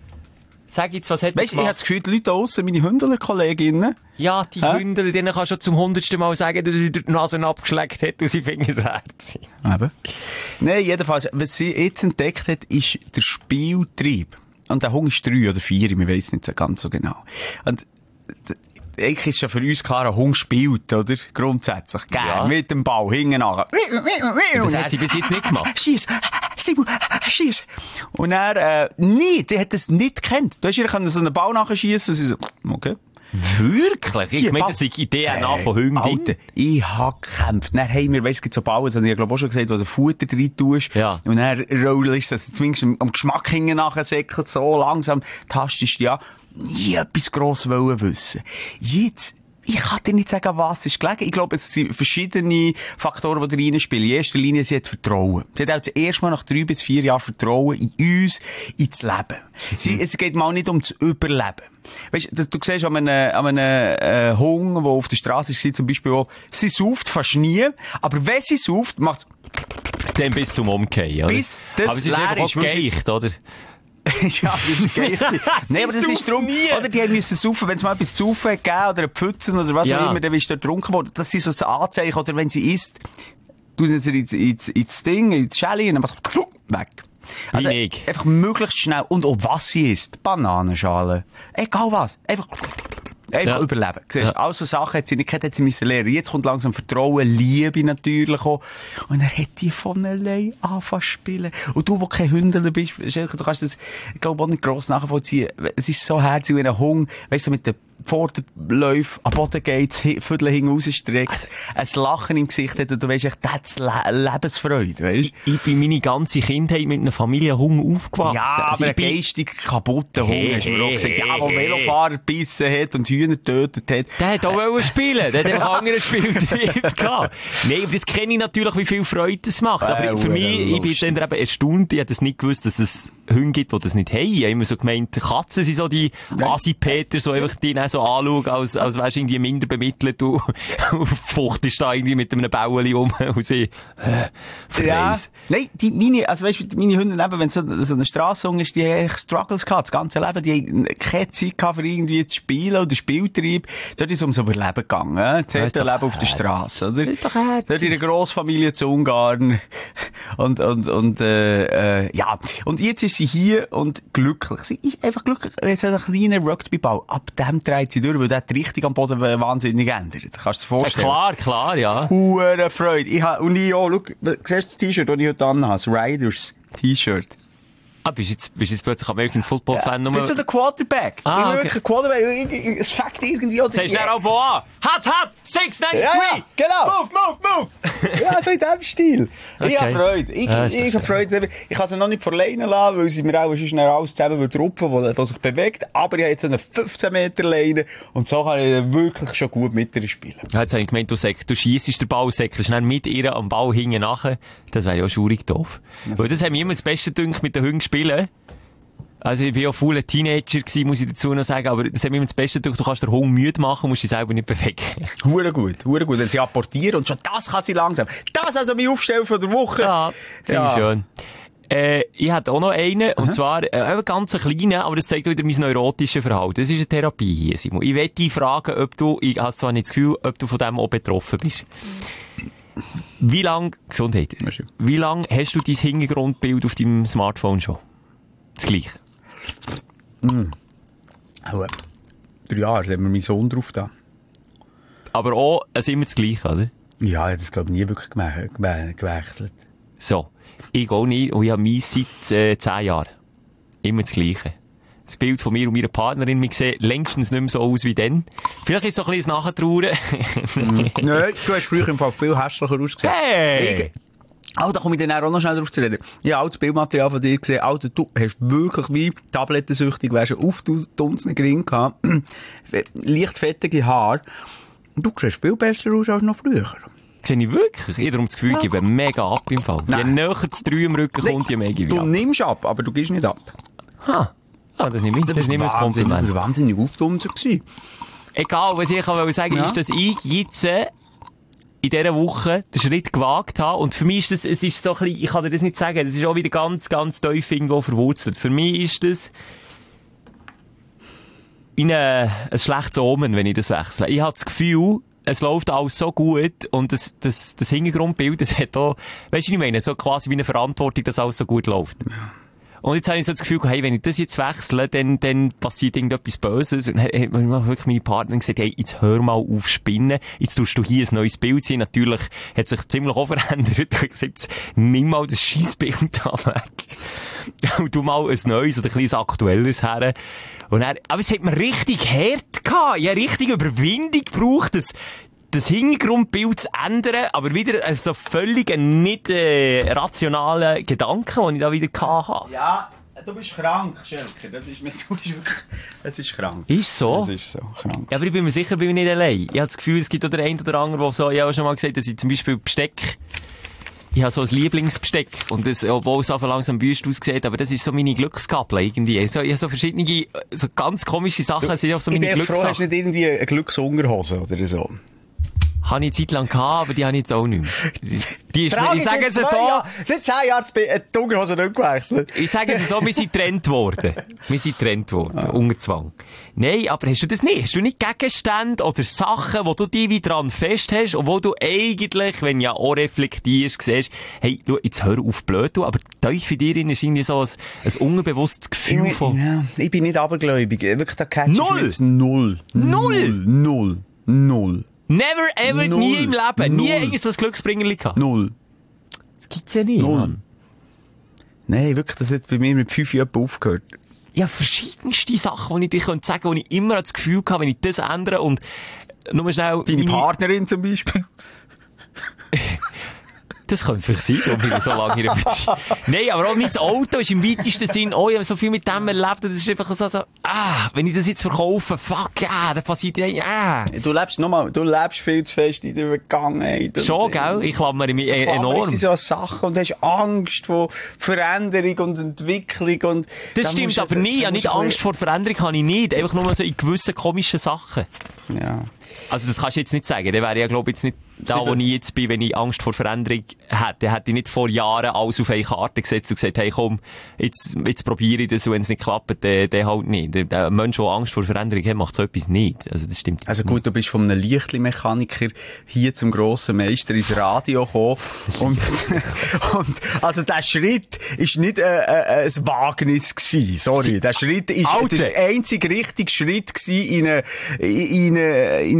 S5: Sag jetzt, was hat er gemacht?
S4: Ich habe das Gefühl, die Leute da aussen, meine Hündler-Kolleginnen.
S5: Ja, die Hündler, denen kannst du schon zum 100. Mal sagen, dass er die Nase abgeschleckt hat und sie finden es herzig. Eben.
S4: Nein, jedenfalls, was sie jetzt entdeckt hat, ist der Spieltrieb. Und der Hunger ist 3 oder 4, ich weiss nicht so ganz so genau. Und eigentlich ist ja für uns klar, ein Hund spielt, oder? Grundsätzlich. Gern, mit dem Ball, hinten nach.
S5: Das hat sie bis jetzt nicht gemacht.
S4: Schiess! Simon, schiess! Und er, nie, die hat das nicht gekannt. Du hast ihr so einen Ball nachschiessen und sie so, okay.
S5: Wirklich? Ich meine, das ist die DNA von Hunden.
S4: Alter, ich hab gekämpft. Dann haben wir, es gibt so Ballen, das habe ich glaube auch schon gesagt, wo du Futter rein tust.
S5: Ja.
S4: Und dann rollst du das zumindest am Geschmack hinten nachher säckelt, so langsam tastest du ja. Nie etwas gross wollen wissen. Jetzt, ich kann dir nicht sagen, was ist gelegen. Ich glaube, es sind verschiedene Faktoren, die da reinspielen. In erster Linie, sie hat Vertrauen. Sie hat auch das erste Mal nach 3 bis 4 Jahren Vertrauen in uns, ins Leben. Es geht mal nicht ums Überleben. Weißt du, siehst an einem Hund, der auf der Straße ist, zum Beispiel auch, sie sauft fast nie, aber wenn sie sauft, macht's
S5: dann bis zum Umkehren, oder?
S4: Bis das
S5: aber es ist einfach auch geeicht, oder?
S4: Ja, das ist geil. Nein, aber das ist drum, oder die haben müssen saufen, wenn es mal etwas zu saufen gegeben oder eine Pfützen oder was auch immer, dann bist du dort getrunken worden. Das ist so ein Anzeichen, oder wenn sie isst, tun sie ins Ding, ins Schälli und dann machst du weg. Also, einfach möglichst schnell. Und auch was sie isst. Bananenschale. Egal was. Einfach überleben. Siehst, all so Sachen hat sie nicht gehabt, hat sie müssen lernen. Jetzt kommt langsam Vertrauen, Liebe natürlich auch. Und er hat die von allein angefangen zu spielen. Und du, wo kein Hündler bist, du kannst das, ich glaube, auch nicht gross nachvollziehen. Es ist so herzig wie ein Hund, weißt du, mit den Vorderläufen am Boden geht, Viertel hinten rausstreckt, ein Lachen im Gesicht hat und du weisst echt, das ist Lebensfreude, weisst?
S5: Ich bin meine ganze Kindheit mit einer Familie Hund aufgewachsen.
S4: Ja, also aber ein geistig kaputter Hund, hast du mir auch gesagt. Ja, der Velofahrer gebissen hat und Hühner getötet hat.
S5: Der hat auch spielen, der hat einfach andere Spieltrieb gehabt. Nein, aber das kenne ich natürlich, wie viel Freude das macht. Aber für mich, ich bin dann eben erstaunt, ich hätte das nicht gewusst, dass es Hunde gibt, die das nicht haben. Ich habe immer so gemeint, Katzen sind so die Assi-Peter, so einfach die so anschauen, als wärst du irgendwie minder bemittelt und fuchtest da irgendwie mit einem Bäueli um und sie,
S4: ja. Nein, meine Hunde, wenn so eine Strasshunde ist, die haben echt Struggles gehabt, das ganze Leben, die haben keine Zeit gehabt, für irgendwie zu spielen oder Spieltrieb. Dort ist es ums Überleben gegangen, das Leben auf der Straße, oder? Das ist doch herzig. Dort in einer Grossfamilie zu Ungarn. Ja. Und jetzt ist sie hier und glücklich. Sie ist einfach glücklich. Jetzt hat ein kleiner Rugbyball. Ab dem dreht sie durch, weil der die Richtung am Boden wahnsinnig ändert. Kannst du dir vorstellen?
S5: Ja, klar, ja.
S4: Freude. Und ich auch, schau, siehst du das T-Shirt, das ich heute anhabe? Das Riders T-Shirt.
S5: Bist jetzt plötzlich American Football Fan?
S4: Ich bin so der Quarterback.
S5: Ah,
S4: Ich bin
S5: okay.
S4: wirklich ein Quarterback. Es fängt irgendwie an.
S5: Sagst du dann auch an? Hat! 693!
S4: Ja, genau.
S5: Move!
S4: Ja, so in diesem Stil.
S5: Okay.
S4: Ich habe Freude. Ich habe Freude. Ich kann sie noch nicht verleinen lassen, weil sie mir auch sonst alles zusammen rupfen, was sich bewegt. Aber ich habe jetzt eine 15 Meter Leine und so kann ich wirklich schon gut mit ihr spielen.
S5: Ja, jetzt habe ich gemeint, du schiessest den Ball, säckelst dann mit ihr am Ball hinten nachher. Das wäre ja schaurig doof. Weil das haben wir immer das Beste gedacht mit den Hunden spielen. Also ich bin ja voller Teenager gewesen, muss ich dazu noch sagen, aber das haben wir immer das Beste gedacht, du kannst den Hund müde machen und musst dich selber nicht bewegen.
S4: Hure gut. Wenn sie apportieren und schon das kann sie langsam. Das also mein Aufstellen von der Woche.
S5: Ja, finde ich schön. Ich hatte auch noch einen, und zwar, einen ganz kleinen, aber das zeigt wieder mein neurotisches Verhalten. Das ist eine Therapie hier, Simon. Ich möchte dich fragen, ich habe zwar nicht das Gefühl, ob du von dem auch betroffen bist. Gesundheit. Wie lange hast du dein Hintergrundbild auf deinem Smartphone schon? Das Gleiche.
S4: 3 Jahre, da haben wir meinen Sohn drauf da.
S5: Aber auch, immer das Gleiche, oder?
S4: Ja, ich habe das, glaube ich, nie wirklich gewechselt.
S5: So. Ich auch nicht, und ich habe meins seit 10 Jahren. Immer das Gleiche. Das Bild von mir und meiner Partnerin, wir sehen längstens nicht mehr so aus wie dann. Vielleicht ist es so ein bisschen das Nachtrauern.
S4: Nein, du hast früher im Fall viel hässlicher ausgesehen.
S5: Hey!
S4: Da komme ich dann auch noch schnell drauf zu reden. Ich habe auch das Bildmaterial von dir gesehen. Alter, du hast wirklich wie tablettensüchtig, wärst auf dunsenden Gring gehabt. Leicht fettige Haare. Und du siehst viel besser aus als noch früher.
S5: Sehe ich wirklich? Ich habe darum das Gefühl, ich gebe mega ab im Fall. Je näher das 3 im Rücken kommt, je mehr gebe ich ab.
S4: Du nimmst ab, aber du gibst nicht ab.
S5: Das nehme ich. Das nehme ich als Kompliment.
S4: Das war wahnsinnig aufdunsen gewesen.
S5: Egal, was ich sagen ist, dass ich jetzt in dieser Woche den Schritt gewagt habe. Und für mich ist das, es ist so ein bisschen, ich kann dir das nicht sagen, das ist auch wieder ganz, ganz tief irgendwo verwurzelt. Für mich ist das wie ein schlechtes Omen, wenn ich das wechsle. Ich habe das Gefühl, es läuft alles so gut und das Hintergrundbild, das hat auch, weißt du, was ich meine, so quasi wie eine Verantwortung, dass alles so gut läuft. Ja. Und jetzt habe ich so das Gefühl, hey, wenn ich das jetzt wechsle, dann passiert irgendetwas Böses. Und dann hat mir wirklich meine Partnerin gesagt, hey, jetzt hör mal auf spinnen. Jetzt tust du hier ein neues Bild sehen. Natürlich hat sich ziemlich auch verändert. Ich habe gesagt, nimm mal das Scheissbild da weg. Und tu mal ein neues oder ein kleines aktuelleres her. Und dann, aber es hat mir richtig hart gehabt. Ich habe richtig Überwindung gebraucht, das Hintergrundbild zu ändern, aber wieder so völlig nicht rationalen Gedanken, die ich da wieder hatte.
S4: Ja, du bist krank, Schelker. Das ist krank.
S5: Ist so?
S4: Das ist so, krank.
S5: Ja, aber ich bin mir sicher, bin ich nicht allein. Ich habe das Gefühl, es gibt auch der eine oder andere, der so, ich habe auch schon mal gesagt, dass ich zum Beispiel Besteck, ich habe so ein Lieblingsbesteck. Und das, obwohl es einfach langsam wüst aussieht, aber das ist so meine Glücksgabel irgendwie. So, ich habe so verschiedene, so ganz komische Sachen, sind auch so meine Glückssachen.
S4: Ich bin froh, hast du nicht irgendwie eine Glücksunterhose oder so?
S5: Habe ich eine Zeit lang gehabt, aber die habe ich jetzt auch nicht mehr. Die ist mir, ich sage es so.
S4: Seit 10 Jahren die Unterhose nicht gewechselt.
S5: Ich sage es so, wir sind getrennt worden. Unter Zwang. Nein, aber hast du das nicht? Hast du nicht Gegenstände oder Sachen, wo du dich wie dran fest hast und wo du eigentlich, wenn du ja auch reflektierst, siehst, hey, schau, jetzt hör auf blöd, aber tief in dir ist irgendwie so ein unbewusstes Gefühl von...
S4: Ja, ich bin nicht abergläubig. Wirklich, da catchst du jetzt
S5: Null. Never ever,
S4: Null.
S5: nie im Leben. Nie
S4: Null.
S5: irgendwie so ein Glücksbringerli gehabt.
S4: 0.
S5: Das gibt's ja nicht, Mann.
S4: Nein, wirklich, das hat bei mir mit 5 Jahren aufgehört.
S5: Ja, verschiedenste Sachen, die ich dir sagen könnte, wo ich immer das Gefühl habe, wenn ich das ändere und nur schnell...
S4: Deine Partnerin zum Beispiel?
S5: Das könnte vielleicht sein, darum bin ich so lange in einer Beziehung. Nein, aber auch mein Auto ist im weitesten Sinn, ich habe so viel mit dem erlebt, und das ist einfach so, wenn ich das jetzt verkaufe, fuck, dann passiert
S4: Du lebst viel zu fest in der Vergangenheit.
S5: Schon, gell? Ich klammere mich enorm.
S4: Du so Sachen und hast Angst vor Veränderung und Entwicklung und...
S5: Das stimmt aber nie, ja, nicht Angst vor Veränderung habe ich nicht, einfach nur so in gewissen komischen Sachen.
S4: Ja.
S5: Also das kannst du jetzt nicht sagen, dann wäre ich ja, glaube ich, jetzt nicht da, wo ich jetzt bin, wenn ich Angst vor Veränderung hätte. Hätte ich nicht vor Jahren alles auf eine Karte gesetzt und gesagt, hey komm, jetzt probiere ich das, und wenn es nicht klappt, dann halt nicht. Der Mensch, der Angst vor Veränderung hat, macht so etwas nicht. Also das stimmt.
S4: Also gut, du bist von einem Lichtli-Mechaniker hier zum grossen Meister ins Radio gekommen und also der Schritt ist nicht ein Wagnis gewesen, sorry. Der Schritt ist der einzige richtige Schritt gewesen in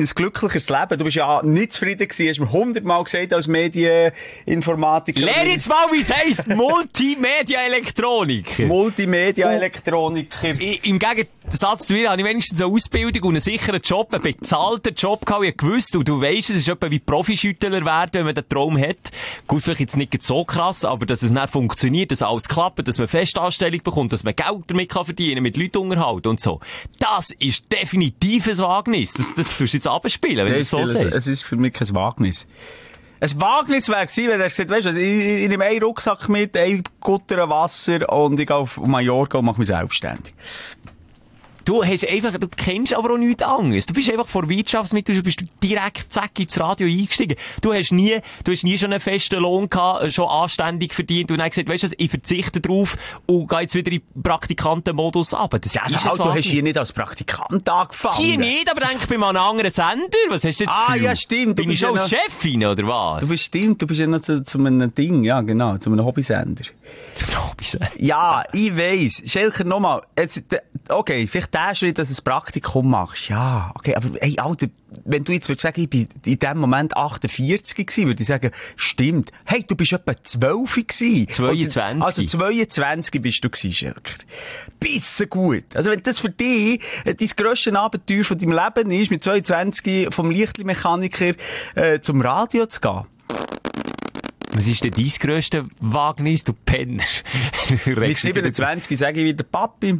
S4: ein glückliches Leben. Du bist ja nicht zufrieden gewesen, hast mir 100-mal gesagt als Medieninformatiker.
S5: Lehr jetzt mal, wie es heisst, Multimedia-Elektroniker.
S4: Multimedia-Elektroniker.
S5: Im Gegensatz zu mir habe ich wenigstens eine Ausbildung und einen sicheren Job, einen bezahlten Job gehabt, ich gewusst. Und du weisst, es ist etwa wie Profischüttler werden, wenn man den Traum hat. Gut, vielleicht jetzt nicht so krass, aber dass es dann funktioniert, dass alles klappt, dass man Festanstellung bekommt, dass man Geld damit kann verdienen, mit Leuten unterhalten und so. Das ist definitiv ein Wagnis. Das tust du jetzt abspielen, wenn du so sagst.
S4: Es ist für mich kein Wagnis. Ein Wagnis wäre gewesen, wenn er gesagt, weißt du, ich nehme einen Rucksack mit, ein Gutter Wasser und ich gehe auf Mallorca und mache mich selbstständig.
S5: Du kennst aber auch nichts anderes. Du bist einfach vor Wirtschaftsmitteln, bist du direkt zack ins Radio eingestiegen. Du hast nie schon einen festen Lohn gehabt, schon anständig verdient und dann gesagt, weißt du, ich verzichte drauf und gehe jetzt wieder in den Praktikantenmodus runter. Das
S4: ja, also halt, du hast hier nicht als Praktikant angefangen.
S5: Hier nicht, aber denk bei einem anderen Sender. Was hast du jetzt Gefühl?
S4: Ja, stimmt.
S5: Bin ich schon als Chefin, oder was?
S4: Du bist ja noch zu einem Ding, ja, genau, zu einem Hobbysender.
S5: Zu einem Hobbysender?
S4: Ja, ich weiss. Schelker, nochmal. Okay, vielleicht der Schritt, dass du ein Praktikum machst. Ja, okay, aber hey, Alter, wenn du jetzt würdest sagen, ich bin in dem Moment 48 gewesen, würde ich sagen, stimmt. Hey, du bist etwa 12 gewesen.
S5: 22.
S4: Also 22 bist du gewesen, Schelker. Bisschen gut. Also wenn das für dich dein grösstes Abenteuer von deinem Leben ist, mit 22 vom Lichtmechaniker zum Radio zu gehen.
S5: Was ist denn dein grösstes Wagnis, du Penner?
S4: Mit 27 sage ich wieder Papi.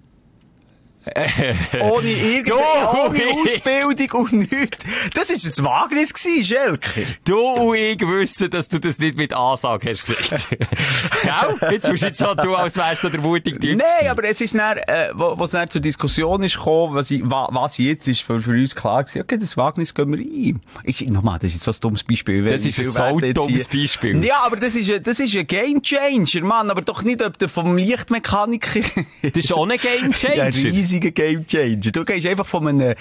S4: Ohne Ausbildung und nichts. Das ist ein Wagnis gewesen, Schelker.
S5: Du und ich wissen, dass du das nicht mit Ansage hast gesagt. Gell? Jetzt musst du jetzt so tun, als wärst du der mutige Typ.
S4: Nein, aber es ist dann, wo es dann zur Diskussion ist gekommen, was jetzt ist für uns klar gewesen, okay, das Wagnis gehen wir ein. Nochmal, das ist jetzt so ein dummes Beispiel.
S5: Das ist ein so dummes Beispiel.
S4: Ja, aber das ist ein Game Changer, Mann, aber doch nicht ob der vom Lichtmechaniker.
S5: Das ist auch ein Game Changer.
S4: Ja, riesiger Game Changer. Du gehst einfach von einem,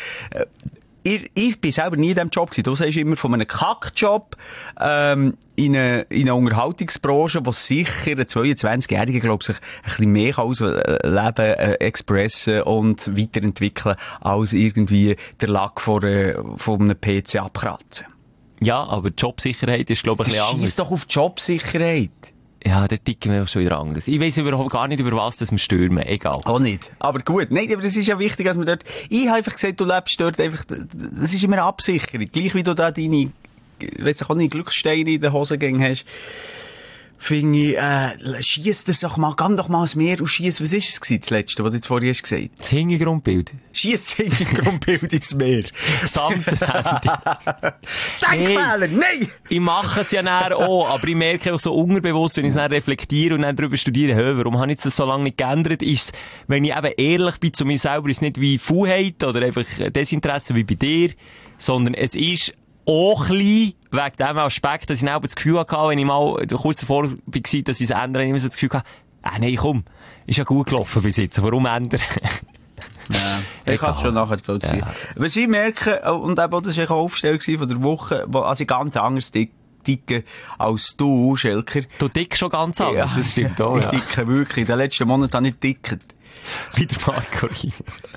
S4: ich bin selber nie in diesem Job gewesen. Du sagst immer von einem Kackjob, in einer Unterhaltungsbranche, wo sicher ein 22-Jähriger, glaube ich, sich ein bisschen mehr ausleben, expressen und weiterentwickeln, als irgendwie der Lack von einem PC abkratzen.
S5: Ja, aber Jobsicherheit ist, glaube ich, ein bisschen anders.
S4: Scheiss doch auf Jobsicherheit.
S5: Ja, da ticken wir auch schon wieder anders. Ich weiss überhaupt gar nicht, über was wir stürmen. Egal.
S4: Auch nicht. Aber gut. Nein, aber das ist ja wichtig, dass man dort... Ich habe einfach gesagt, du lebst dort einfach... Das ist immer eine Absicherung. Gleich wie du da deine... Weiss ich auch nicht, Glückssteine in den Hosengängen hast. Finde ich, schiess das doch mal, geh doch mal ins Meer und schiess. Was ist es gewesen, das Letzte, was du jetzt vorhin hast gesagt?
S5: Das Hintergrundbild.
S4: Schiess das Hintergrundbild ins Meer.
S5: Samt Handy.
S4: Denkfehler, nein!
S5: Ich mache es ja näher auch, aber ich merke auch so unterbewusst, wenn ich es dann reflektiere und dann darüber studiere, warum habe ich jetzt das so lange nicht geändert, ist, wenn ich eben ehrlich bin zu mir selber, ist es nicht wie Faulheit oder einfach Desinteresse wie bei dir, sondern es ist auch klein, wegen dem Aspekt, dass ich auch das Gefühl hatte, wenn ich mal kurz davor war, dass ich es ändere, immer so das Gefühl hatte, nein, komm, ist ja gut gelaufen bis jetzt, warum ändern?
S4: Ja, ich kann es schon nachvollziehen. Ja. Was ich merke, und eben, das war eine Aufstellung von der Woche, wo ich ganz anders dicke als du, Schelker.
S5: Du dickst schon ganz anders, das stimmt auch.
S4: Ich dicke wirklich. In den letzten Monaten habe ich dickt.
S5: Wie der Marco Riemer.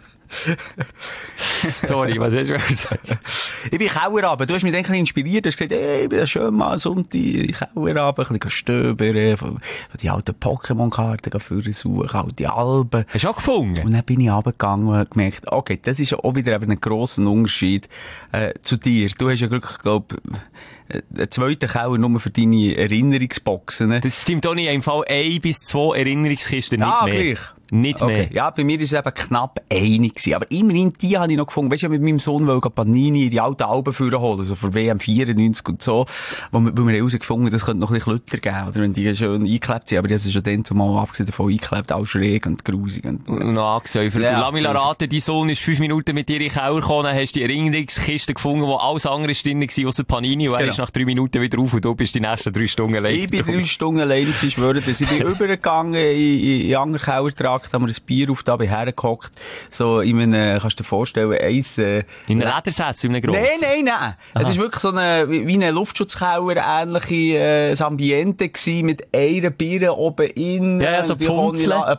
S5: Sorry, was hast du gesagt?
S4: Ich bin Kauerabend. Du hast mich ein bisschen inspiriert. Du hast gesagt, ich bin schön mal Sonntag in Kauerabend, ein bisschen stöbern, die alten Pokémon-Karten suchen, alte Alben.
S5: Hast du auch gefunden?
S4: Und dann bin ich runtergegangen und gemerkt, okay, das ist auch wieder eben ein grosser Unterschied zu dir. Du hast ja glücklich, glaube einen zweiten Kauer nur für deine Erinnerungsboxen. Ne?
S5: Das stimmt auch nicht. Im Fall 1 bis 2 Erinnerungskisten, nicht mehr.
S4: Gleich.
S5: Nicht mehr.
S4: Ja, bei mir war es eben knapp eine gewesen. Aber immerhin, die habe ich noch gefunden. Weisst du, mit meinem Sohn wollte Panini die alten Alben holen, so für WM 94 und so. Weil wir herausgefunden, das könnte noch ein bisschen Klötter geben, oder wenn die schön eingeklebt sind. Aber die haben schon dann zumal abgesehen davon eingeklebt, auch schräg und grusig. Und
S5: noch angesäufert. Ja, lass mich raten, dein Sohn ist 5 Minuten mit dir in den Keller gekommen, dann hast du die Erinnerungskiste gefunden, wo alles andere drin war, ausser Panini, und er ist nach 3 Minuten wieder auf und du bist die nächsten 3 Stunden allein.
S4: Ich bin 3 Stunden allein, ich schwöre das. Ich bin übergegangen in den anderen Kellertrag gepackt, haben wir ein Bier auf, da bin hergehockt, so in einem, kannst du dir vorstellen, in
S5: einem Ledersessel, in einem grossen?
S4: Nein. Es ist wirklich so wie eine Luftschutzkeller, ähnliche, Ambiente gewesen, mit einer Bier oben in.
S5: Ja, so Pfunzeln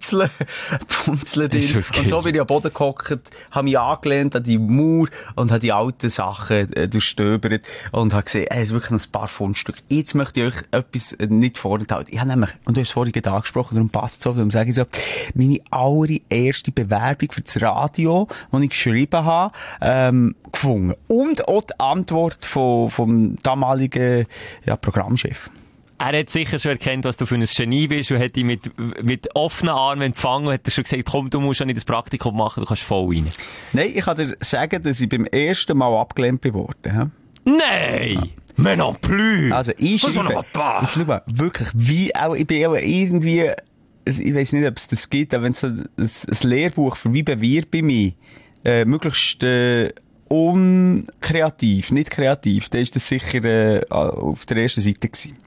S4: drin. Und so bin ich am Boden gehockt, habe mich angelehnt an die Mauer und habe die alten Sachen durchstöbert und habe gesehen, es ist wirklich ein paar Fundstücke. Jetzt möchte ich euch etwas nicht vorenthalten. Ich habe nämlich, und du hast es vorhin angesprochen, darum passt es so, darum sage ich so, meine allererste Bewerbung für das Radio, die ich geschrieben habe, gefunden. Und auch die Antwort vom damaligen Programmchef.
S5: Er hat sicher schon erkannt, was du für ein Genie bist und hat dich mit offenen Armen empfangen und hat schon gesagt, komm, du musst ja nicht das Praktikum machen, du kannst voll rein.
S4: Nein, ich kann dir sagen, dass ich beim ersten Mal abgelehnt geworden.
S5: Nein! Mais non plus!
S4: Also, ich schreibe, jetzt schau mal, wirklich, ich bin auch irgendwie, ich weiss nicht, ob es das gibt, aber wenn es so ein Lehrbuch für wie bewirbe ich mich, möglichst, unkreativ, nicht kreativ, dann ist das sicher, auf der ersten Seite gewesen.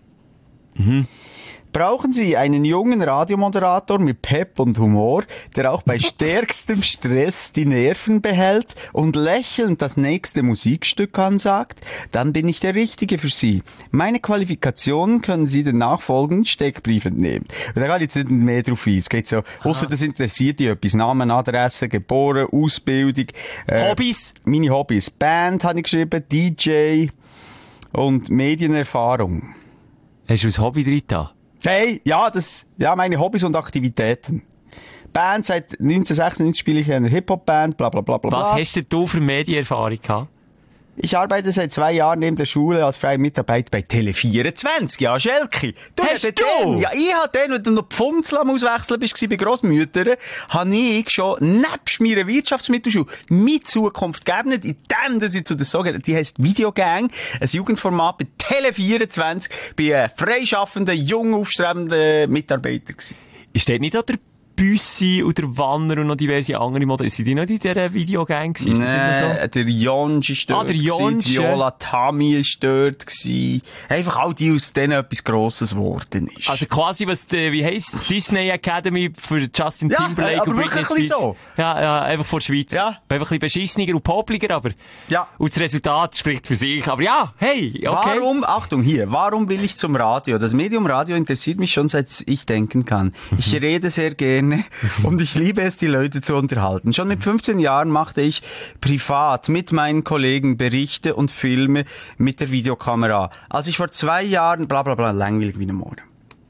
S4: Brauchen Sie einen jungen Radiomoderator mit Pep und Humor, der auch bei stärkstem Stress die Nerven behält und lächelnd das nächste Musikstück ansagt? Dann bin ich der Richtige für Sie. Meine Qualifikationen können Sie den nachfolgenden Steckbrief entnehmen. Und da geht jetzt nicht mehr drauf ein. Es geht so, ausser das interessiert dich etwas. Namen, Adresse, geboren, Ausbildung.
S5: Hobbys?
S4: Meine Hobbys. Band habe ich geschrieben, DJ und Medienerfahrung.
S5: Hast du ein Hobby drin da?
S4: Hey, meine Hobbys und Aktivitäten. Band, seit 1996 spiele ich in einer Hip-Hop-Band, bla, bla, bla, bla.
S5: Was hast denn du für Medienerfahrung gehabt?
S4: Ich arbeite seit 2 Jahren neben der Schule als freie Mitarbeiter bei Tele24. Ja, Schelke.
S5: Hast du?
S4: Ja, ich hatte den, wenn du noch Pfunzel am Auswechseln bist bei Grossmüttern, habe ich schon nebst meiner Wirtschaftsmittelschule meine Zukunft gegeben, indem dass ich zu der sogenannten, die heisst Videogang, ein Jugendformat bei Tele24, bei einem freischaffenden, jung aufstrebenden Mitarbeiter gewesen.
S5: Ist dort nicht auch der Büssi und der Wanner und noch diverse andere Modelle? Sind die noch in dieser Videogang gewesen?
S4: Nee, der Jonsch ist dort.
S5: Der Jonsch.
S4: Die Viola Tami ist dort gewesen. Einfach all die aus denen etwas Grosses geworden ist.
S5: Also quasi, was, wie heisst Disney Academy für Justin Timberlake
S4: aber
S5: und Britney
S4: wirklich
S5: Spears?
S4: so.
S5: Ja, einfach vor der Schweiz.
S4: Ja.
S5: Einfach ein bisschen beschissener und popliger, aber.
S4: Ja.
S5: Und das Resultat spricht für sich. Aber ja, hey, okay.
S4: Warum will ich zum Radio? Das Medium Radio interessiert mich schon, seit ich denken kann. Ich rede sehr gerne und ich liebe es, die Leute zu unterhalten. Schon mit 15 Jahren machte ich privat mit meinen Kollegen Berichte und Filme mit der Videokamera. Als ich vor 2 Jahren, bla bla bla, langweilig wie eine Morde.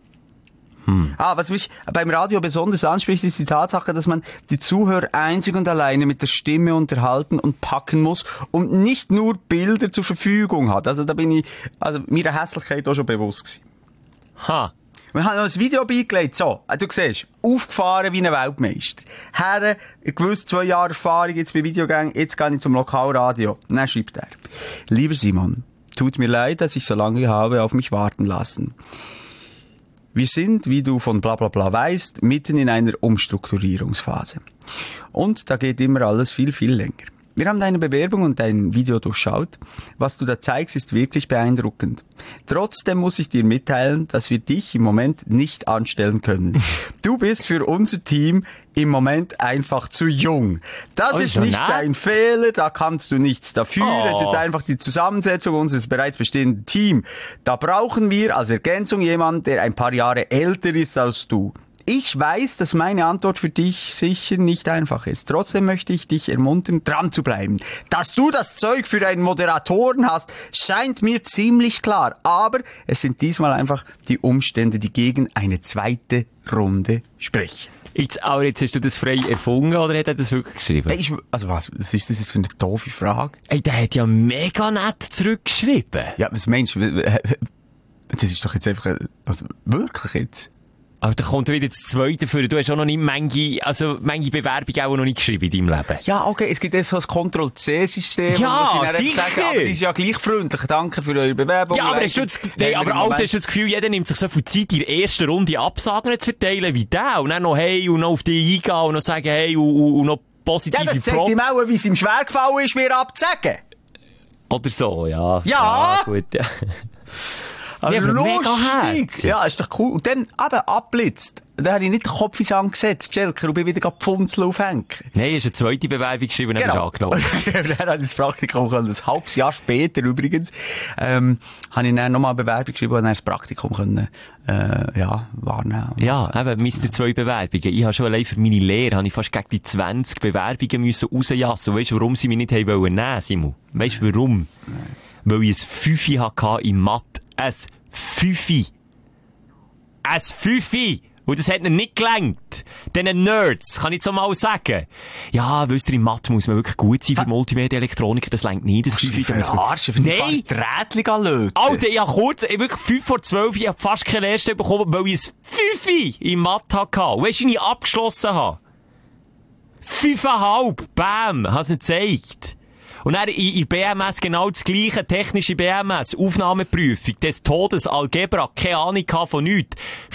S4: Was mich beim Radio besonders anspricht, ist die Tatsache, dass man die Zuhörer einzig und alleine mit der Stimme unterhalten und packen muss und nicht nur Bilder zur Verfügung hat. Also da bin ich, meiner Hässlichkeit auch schon bewusst gewesen.
S5: Ha.
S4: Wir haben noch ein Video beigelegt, so, du siehst, aufgefahren wie ein Weltmeister. Herren, gewiss 2 Jahre Erfahrung jetzt bei Videogang, jetzt gehe ich zum Lokalradio. Dann schreibt er: Lieber Simon, tut mir leid, dass ich so lange habe auf mich warten lassen. Wir sind, wie du von bla bla bla weißt, mitten in einer Umstrukturierungsphase. Und da geht immer alles viel, viel länger. Wir haben deine Bewerbung und dein Video durchschaut. Was du da zeigst, ist wirklich beeindruckend. Trotzdem muss ich dir mitteilen, dass wir dich im Moment nicht anstellen können. Du bist für unser Team im Moment einfach zu jung. Das ist nicht dein Fehler, da kannst du nichts dafür. Es ist einfach die Zusammensetzung unseres bereits bestehenden Teams. Da brauchen wir als Ergänzung jemanden, der ein paar Jahre älter ist als du. Ich weiß, dass meine Antwort für dich sicher nicht einfach ist. Trotzdem möchte ich dich ermuntern, dran zu bleiben. Dass du das Zeug für einen Moderatoren hast, scheint mir ziemlich klar. Aber es sind diesmal einfach die Umstände, die gegen eine zweite Runde sprechen.
S5: Jetzt hast du das frei erfunden oder hat er das wirklich geschrieben?
S4: Hey, was ist das jetzt für eine doofe Frage?
S5: Ey, der hat ja mega nett zurückgeschrieben.
S4: Ja, was meinst du? Das ist doch jetzt einfach, wirklich jetzt?
S5: Aber da kommt wieder das Zweite für. Du hast auch noch nicht manche Bewerbungen auch noch nicht geschrieben in deinem Leben.
S4: Ja, okay, es gibt jetzt so ein Ctrl-C-System.
S5: Ja, sicher.
S4: Sagen, aber die ist ja gleich freundlich. Danke für eure Bewerbung.
S5: Ja, aber hast du das Gefühl, jeder nimmt sich so viel Zeit, in der ersten Runde Absagen zu erteilen wie der und dann noch hey und noch auf dich eingehen und noch sagen hey und noch positive Props.
S4: Ja, das zeigt ihm auch, wie es ihm schwer gefallen ist, mir abzusagen.
S5: Oder so, ja.
S4: Ja!
S5: Gut, ja.
S4: Also
S5: Ja, aber mega
S4: lustig. Ja, ist doch cool. Und dann eben abblitzt. Da habe ich nicht den Kopf ins Sand gesetzt, Schelker, und bin wieder Pfunzel aufhängen.
S5: Nein, hast eine zweite Bewerbung geschrieben und
S4: Genau.
S5: hast angenommen.
S4: Dann habe ich das Praktikum können. Ein halbes Jahr später übrigens, habe ich dann nochmal eine Bewerbung geschrieben und dann das Praktikum können, wahrnehmen.
S5: Ja, eben, Mr. 2 Bewerbungen. Ich habe schon allein für meine Lehre, habe ich fast gegen die 20 Bewerbungen müssen rausjassen. Weißt du, warum sie mich nicht haben wollen nehmen, Simon? Weißt du, warum? Nein. Weil ich ein 5 hatte in Mathe. Ein 5. Ein 5. Und das hat ihnen nicht gelangt. Diesen Nerds, kann ich so mal sagen. Ja, wisst ihr, in Mathe muss man wirklich gut sein für Multimedia-Elektroniker, das längt nicht. Das 5.
S4: Nein! Drähtchen löten.
S5: Alter, ja kurz, wirklich 5 vor 12, ich hab fast keine Lehrstelle bekommen, weil ich ein 5 in Mathe hatte. Und weißt du, wie ich abgeschlossen habe? 5,5. Bam! Hast nicht gezeigt. Und dann in BMS genau das gleiche, technische BMS, Aufnahmeprüfung, des Todes, Algebra, keine Ahnung von nichts.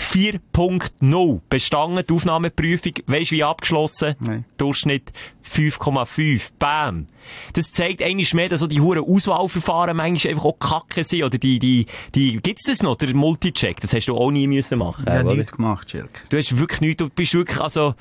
S5: 4.0. Bestanden, die Aufnahmeprüfung, weisst du wie abgeschlossen? Nein. Durchschnitt 5,5. Bam. Das zeigt eigentlich mehr, dass so die huren Auswahlverfahren manchmal einfach auch kacke sind. Oder gibt's das noch, der Multicheck? Das hast du auch nie müssen machen.
S4: Ja, nichts gemacht, Schilke.
S5: Du hast wirklich nichts, du bist wirklich, also,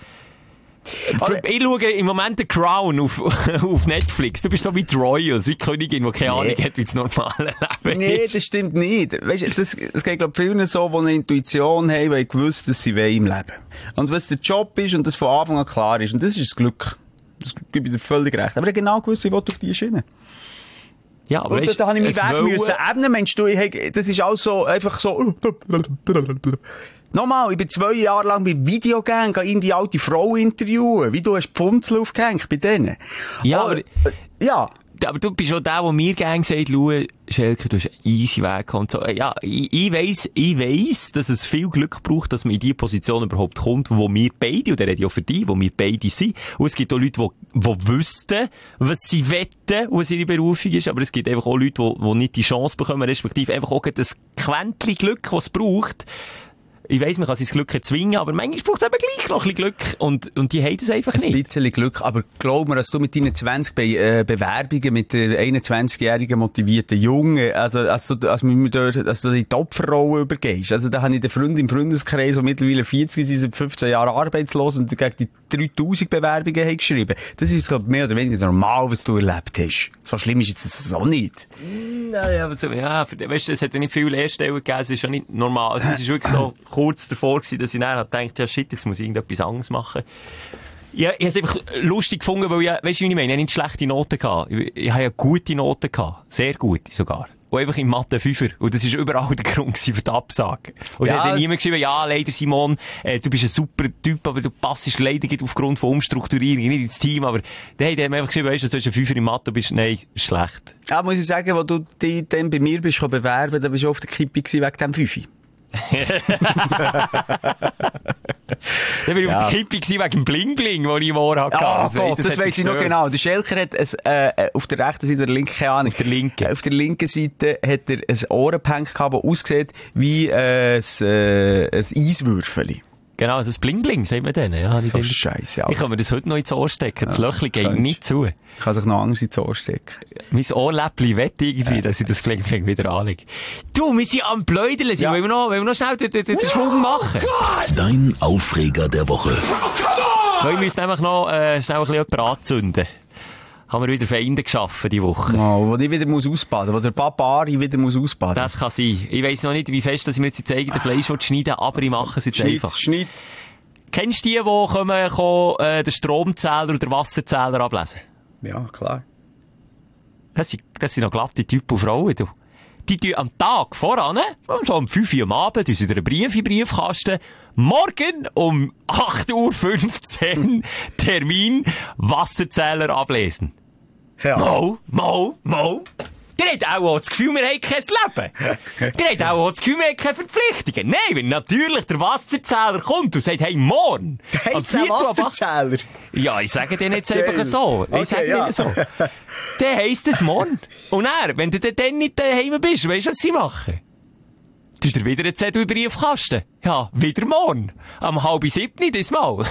S5: ich schaue im Moment The Crown auf Netflix. Du bist so wie die Royals, wie die Königin, die keine Ahnung hat, wie das normale Leben ist.
S4: Nee, das stimmt nicht. Weißt du, das geht, glaube ich, vielen so, die eine Intuition haben, weil gewusst, dass sie im Leben wollen. Und was der Job ist und das von Anfang an klar ist. Und das ist das Glück. Das gebe ich dir völlig recht. Aber ich genau gewusst, ich will auf die Schiene.
S5: Ja, aber
S4: weißt, da habe ich mich weg müssen. Eben, Mensch, das ist auch so, einfach so. Nochmal, ich bin 2 Jahre lang bei Videogang, gehe irgendwie alte Frau interviewen. Wie du hast Pfunzel aufgehängt bei denen.
S5: Ja,
S4: aber
S5: du bist auch der, der mir gerne sagt, schau, Schelker, du hast einen easy Weg und so. Ja, ich weiss, dass es viel Glück braucht, dass man in die Position überhaupt kommt, wo wir beide, oder rede ich auch für dich, wo wir beide sind. Und es gibt auch Leute, die wüssten, was sie wetten, was ihre Berufung ist, aber es gibt einfach auch Leute, die nicht die Chance bekommen, respektive einfach auch das Quäntchen Glück, was es braucht. Ich weiss, man kann sein Glück erzwingen, aber manchmal braucht es eben gleich noch ein bisschen Glück. Und die haben das einfach nicht.
S4: Ein bisschen Glück, aber glaub mir, dass du mit deinen 20 Bewerbungen mit den 21-jährigen motivierten Jungen, als du die Topferrolle übergehst. Also da habe ich den Freund im Freundeskreis, der mittlerweile 40 ist, seit 15 Jahren arbeitslos und gegen die 3000 Bewerbungen haben geschrieben. Das ist, glaube ich, mehr oder weniger normal, was du erlebt hast. So schlimm ist jetzt das auch nicht.
S5: Nein, aber so, ja, weißt du, es hat ja nicht viele Lehrstellen gegeben, es ist ja nicht normal. Also, es ist wirklich so kurz davor gewesen, dass ich dann dachte, ja shit, jetzt muss ich irgendetwas anderes machen. Ja, ich habe es einfach lustig gefunden, weil weißt du, wie ich meine? Ich habe nicht schlechte Noten gehabt. Ich habe ja gute Noten gehabt. Sehr gute sogar. Und einfach in Mathe 5er. Und das war überall der Grund für die Absage. Und ja, hat dann niemand geschrieben, ja, leider Simon, du bist ein super Typ, aber du passest leider aufgrund von Umstrukturierung nicht ins Team. Aber die haben einfach geschrieben, weißt du, dass du ein 5er in Mathe bist. Nein, schlecht.
S4: Ja, muss ich sagen, wo du dich dann bei mir bist bewerben, da bist du auf der Kippe gewesen wegen dem 5.
S5: Dann bin ich auf der Kippe gewesen wegen dem Bling-Bling, den ich im Ohr hatte.
S4: Ah, Gott, das weiss ich noch genau. Der Schelker hat auf der rechten Seite, der linken, keine Ahnung. Auf der linken Seite hat er ein Ohrenpank gehabt, das aussieht wie ein Eiswürfeli.
S5: Genau, also das Bling-Bling, sagt man denen. Ja,
S4: so scheisse.
S5: Ich kann mir das heute noch ins Ohr stecken. Das Löchchen geht nicht zu.
S4: Ich kann sich noch anders ins Ohr stecken.
S5: Mein Ohrläppchen wette irgendwie, dass ich das Bling-Bling wieder anlege. Du, wir sind am Blödeln. Ja. Wollen wir noch schnell den Schwung machen?
S2: Dein Aufreger der Woche.
S5: Weil wir müssen einfach noch schnell ein bisschen jemanden anzünden. Haben wir wieder Feinde geschaffen, die Woche.
S4: Oh, wo ich wieder ausbaden muss, wo der Papa Ari wieder ausbaden muss.
S5: Das kann sein. Ich weiss noch nicht, wie fest dass ich mir jetzt das eigene Fleisch schneiden, aber ich mache es jetzt einfach.
S4: Schnitt.
S5: Kennst du die den Stromzähler oder den Wasserzähler ablesen?
S4: Ja, klar.
S5: Das sind noch glatte Typen und Frauen, du. Die tun am Tag voran, so um 5 Uhr am Abend, uns einen Brief in den Briefkasten. Morgen um 8.15 Uhr Termin Wasserzähler ablesen.
S4: Ja.
S5: Mo. Der hat auch das Gefühl, wir haben kein Leben. Der hat auch das Gefühl, wir haben keine Verpflichtungen. Nein, wenn natürlich der Wasserzähler kommt und sagt, hey, morgen.
S4: Der heisst der Wasserzähler?
S5: Ja, ich sage den jetzt einfach so. Ich sage den so. Der heisst es morgen. Und wenn du dann nicht daheim bist, weißt du, was sie machen? Du hast dir wieder einen Zettel in den Briefkasten. Ja, wieder morgen. Am 6:30 diesmal.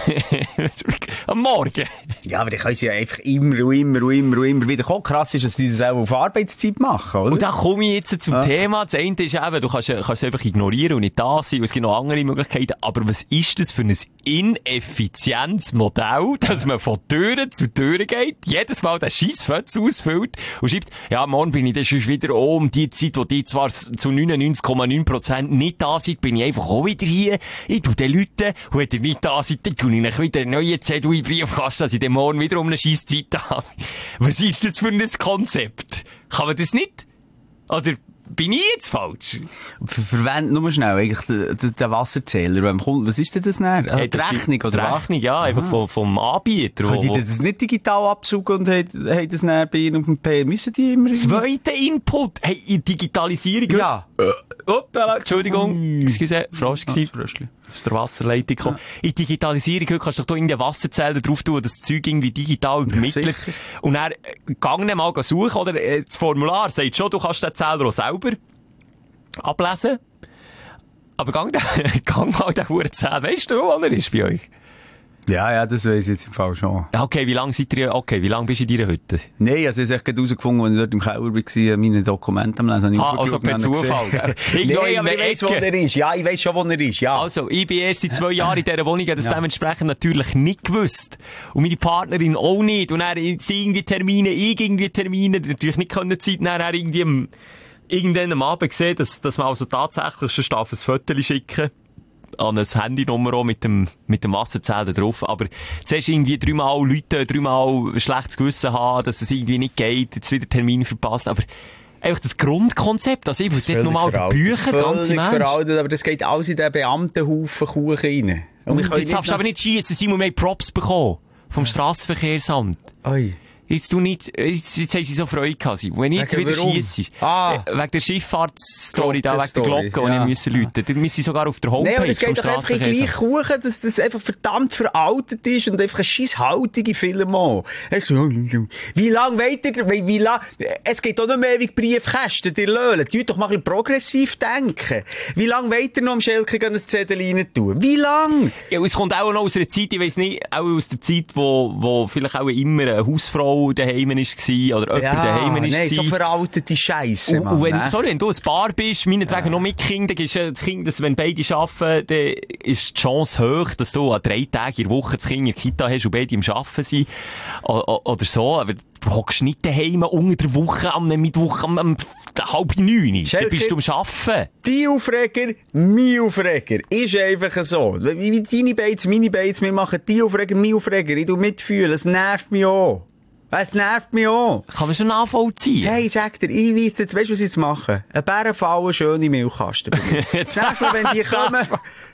S5: Am Morgen.
S4: Ja, aber die können sie ja einfach immer wieder kommen. Krass ist, dass die das auch auf Arbeitszeit machen, oder?
S5: Und da komme ich jetzt zum Thema. Das eine ist eben, du kannst es einfach ignorieren und nicht da sein. Und es gibt noch andere Möglichkeiten. Aber was ist das für ein ineffizientes Modell, dass man von Türen zu Türen geht, jedes Mal den Scheissfötz ausfüllt und schreibt, ja, morgen bin ich dann schon wieder um die Zeit, wo die zwar zu 99,9% nicht da sind, bin ich einfach auch wieder hier. Ich tu den Leuten, und wenn ihr nicht da seid, dann tue ich euch wieder einen neuen Zettel in den Briefkasten, dass ich den morgen wieder um eine Scheisszeit habe. Was ist das für ein Konzept? Kann man das nicht? Oder bin ich jetzt falsch?
S4: Verwendet nur schnell eigentlich den Wasserzähler. Was ist denn das dann? Die Rechnung, oder was?
S5: Rechnung, ja, einfach vom Anbieter.
S4: Können die das nicht digital absuchen und haben das dann bei ihnen auf dem P? Müssen die immer...
S5: Zweiter Input. Hey, Digitalisierung.
S4: Ja.
S5: Hoppala, Entschuldigung. Excuse, Frosch gewesen.
S4: Fröschli.
S5: Aus der Wasserleitung gekommen. In Digitalisierung, heute kannst du doch in den Wasserzähler drauf tun, das Zeug irgendwie digital übermitteln. Ja, und dann, gang mal suchen, oder? Das Formular sagt schon, du kannst den Zähler auch selber ablesen. Aber gang mal den Hurzähler. Weißt du, wo er ist bei euch?
S4: Ja, das weiss ich jetzt im Fall schon.
S5: Okay, wie lange bist du in deiner Hütte?
S4: Nein, also ich habe gerade herausgefunden, als ich dort im Keller war, meine Dokumente am Lesen.
S5: Also per Zufall, gell?
S4: Nein, aber ich weiss, wo er ist. Ja, ich weiss schon, wo er ist, ja.
S5: Also, ich bin erst seit 2 Jahren in dieser Wohnung, habe das dementsprechend natürlich nicht gewusst. Und meine Partnerin auch nicht. Und dann sie irgendwie Termine, natürlich nicht können Zeit, dann irgendwie irgendwann am Abend gesehen, dass man also tatsächlich schon ein Foto schicken an ein Handynummer auch mit dem Wasserzähler drauf. Aber zuerst irgendwie 3-mal Leute, 3-mal schlechtes Gewissen haben, dass es irgendwie nicht geht, jetzt wieder Termin verpasst. Aber einfach das Grundkonzept, also ich muss nicht nochmal die Bücher, ganz im Ernst.
S4: Veraltet, aber das geht alles in den Beamtenhaufen Kuchen rein.
S5: Und jetzt darfst du aber nicht schiessen, Simon, wir haben Props bekommen vom Strassenverkehrsamt.
S4: Oi.
S5: Jetzt haben sie so Freude gehabt. Wenn ich jetzt wieder schiesse, wegen der Schifffahrtsstory da, wegen der Glocke, die ich müssen läuten. Dann müssen sie sogar auf der Homepage.
S4: Nee, aber es geht doch einfach in gleich Kuchen, dass das einfach verdammt veraltet ist und einfach eine scheisshaltige Film auch. Wie lange weiter, es geht auch noch mehr wie Briefkästen, die Löhlen. Die doch mal ein bisschen progressiv denken. Wie lange weiter noch am Schelke ein Zettel rein tun? Wie lang?
S5: Ja, es kommt auch noch aus einer Zeit, ich weiss nicht, auch aus der Zeit, wo vielleicht auch immer eine Hausfrau daheim war, oder jemand daheim war.
S4: Nein, so veraltete Scheisse, Mann.
S5: Und wenn du ein Paar bist, meinetwegen noch mit Kindern, wenn beide arbeiten, dann ist die Chance hoch, dass du an 3 Tagen in der Woche das Kind in der Kita hast und beide am Arbeiten sind. Oder so. Aber du hockst nicht daheim unter der Woche, am Mittwoch, am 8:30. Dann bist du am Arbeiten.
S4: Die Aufreger, mein Aufreger. Ist einfach so. Wie deine Beiz, meine Beiz, wir machen die Aufreger, mein Aufreger. Ich tu mitfühlen. Es nervt mich auch. Es nervt mich auch.
S5: Kann man schon nachvollziehen?
S4: Hey, sag dir, weißt du, was ich jetzt mache? Ein Bärenfallen, schöne Milchkasten. Jetzt nervt mich, wenn die kommen.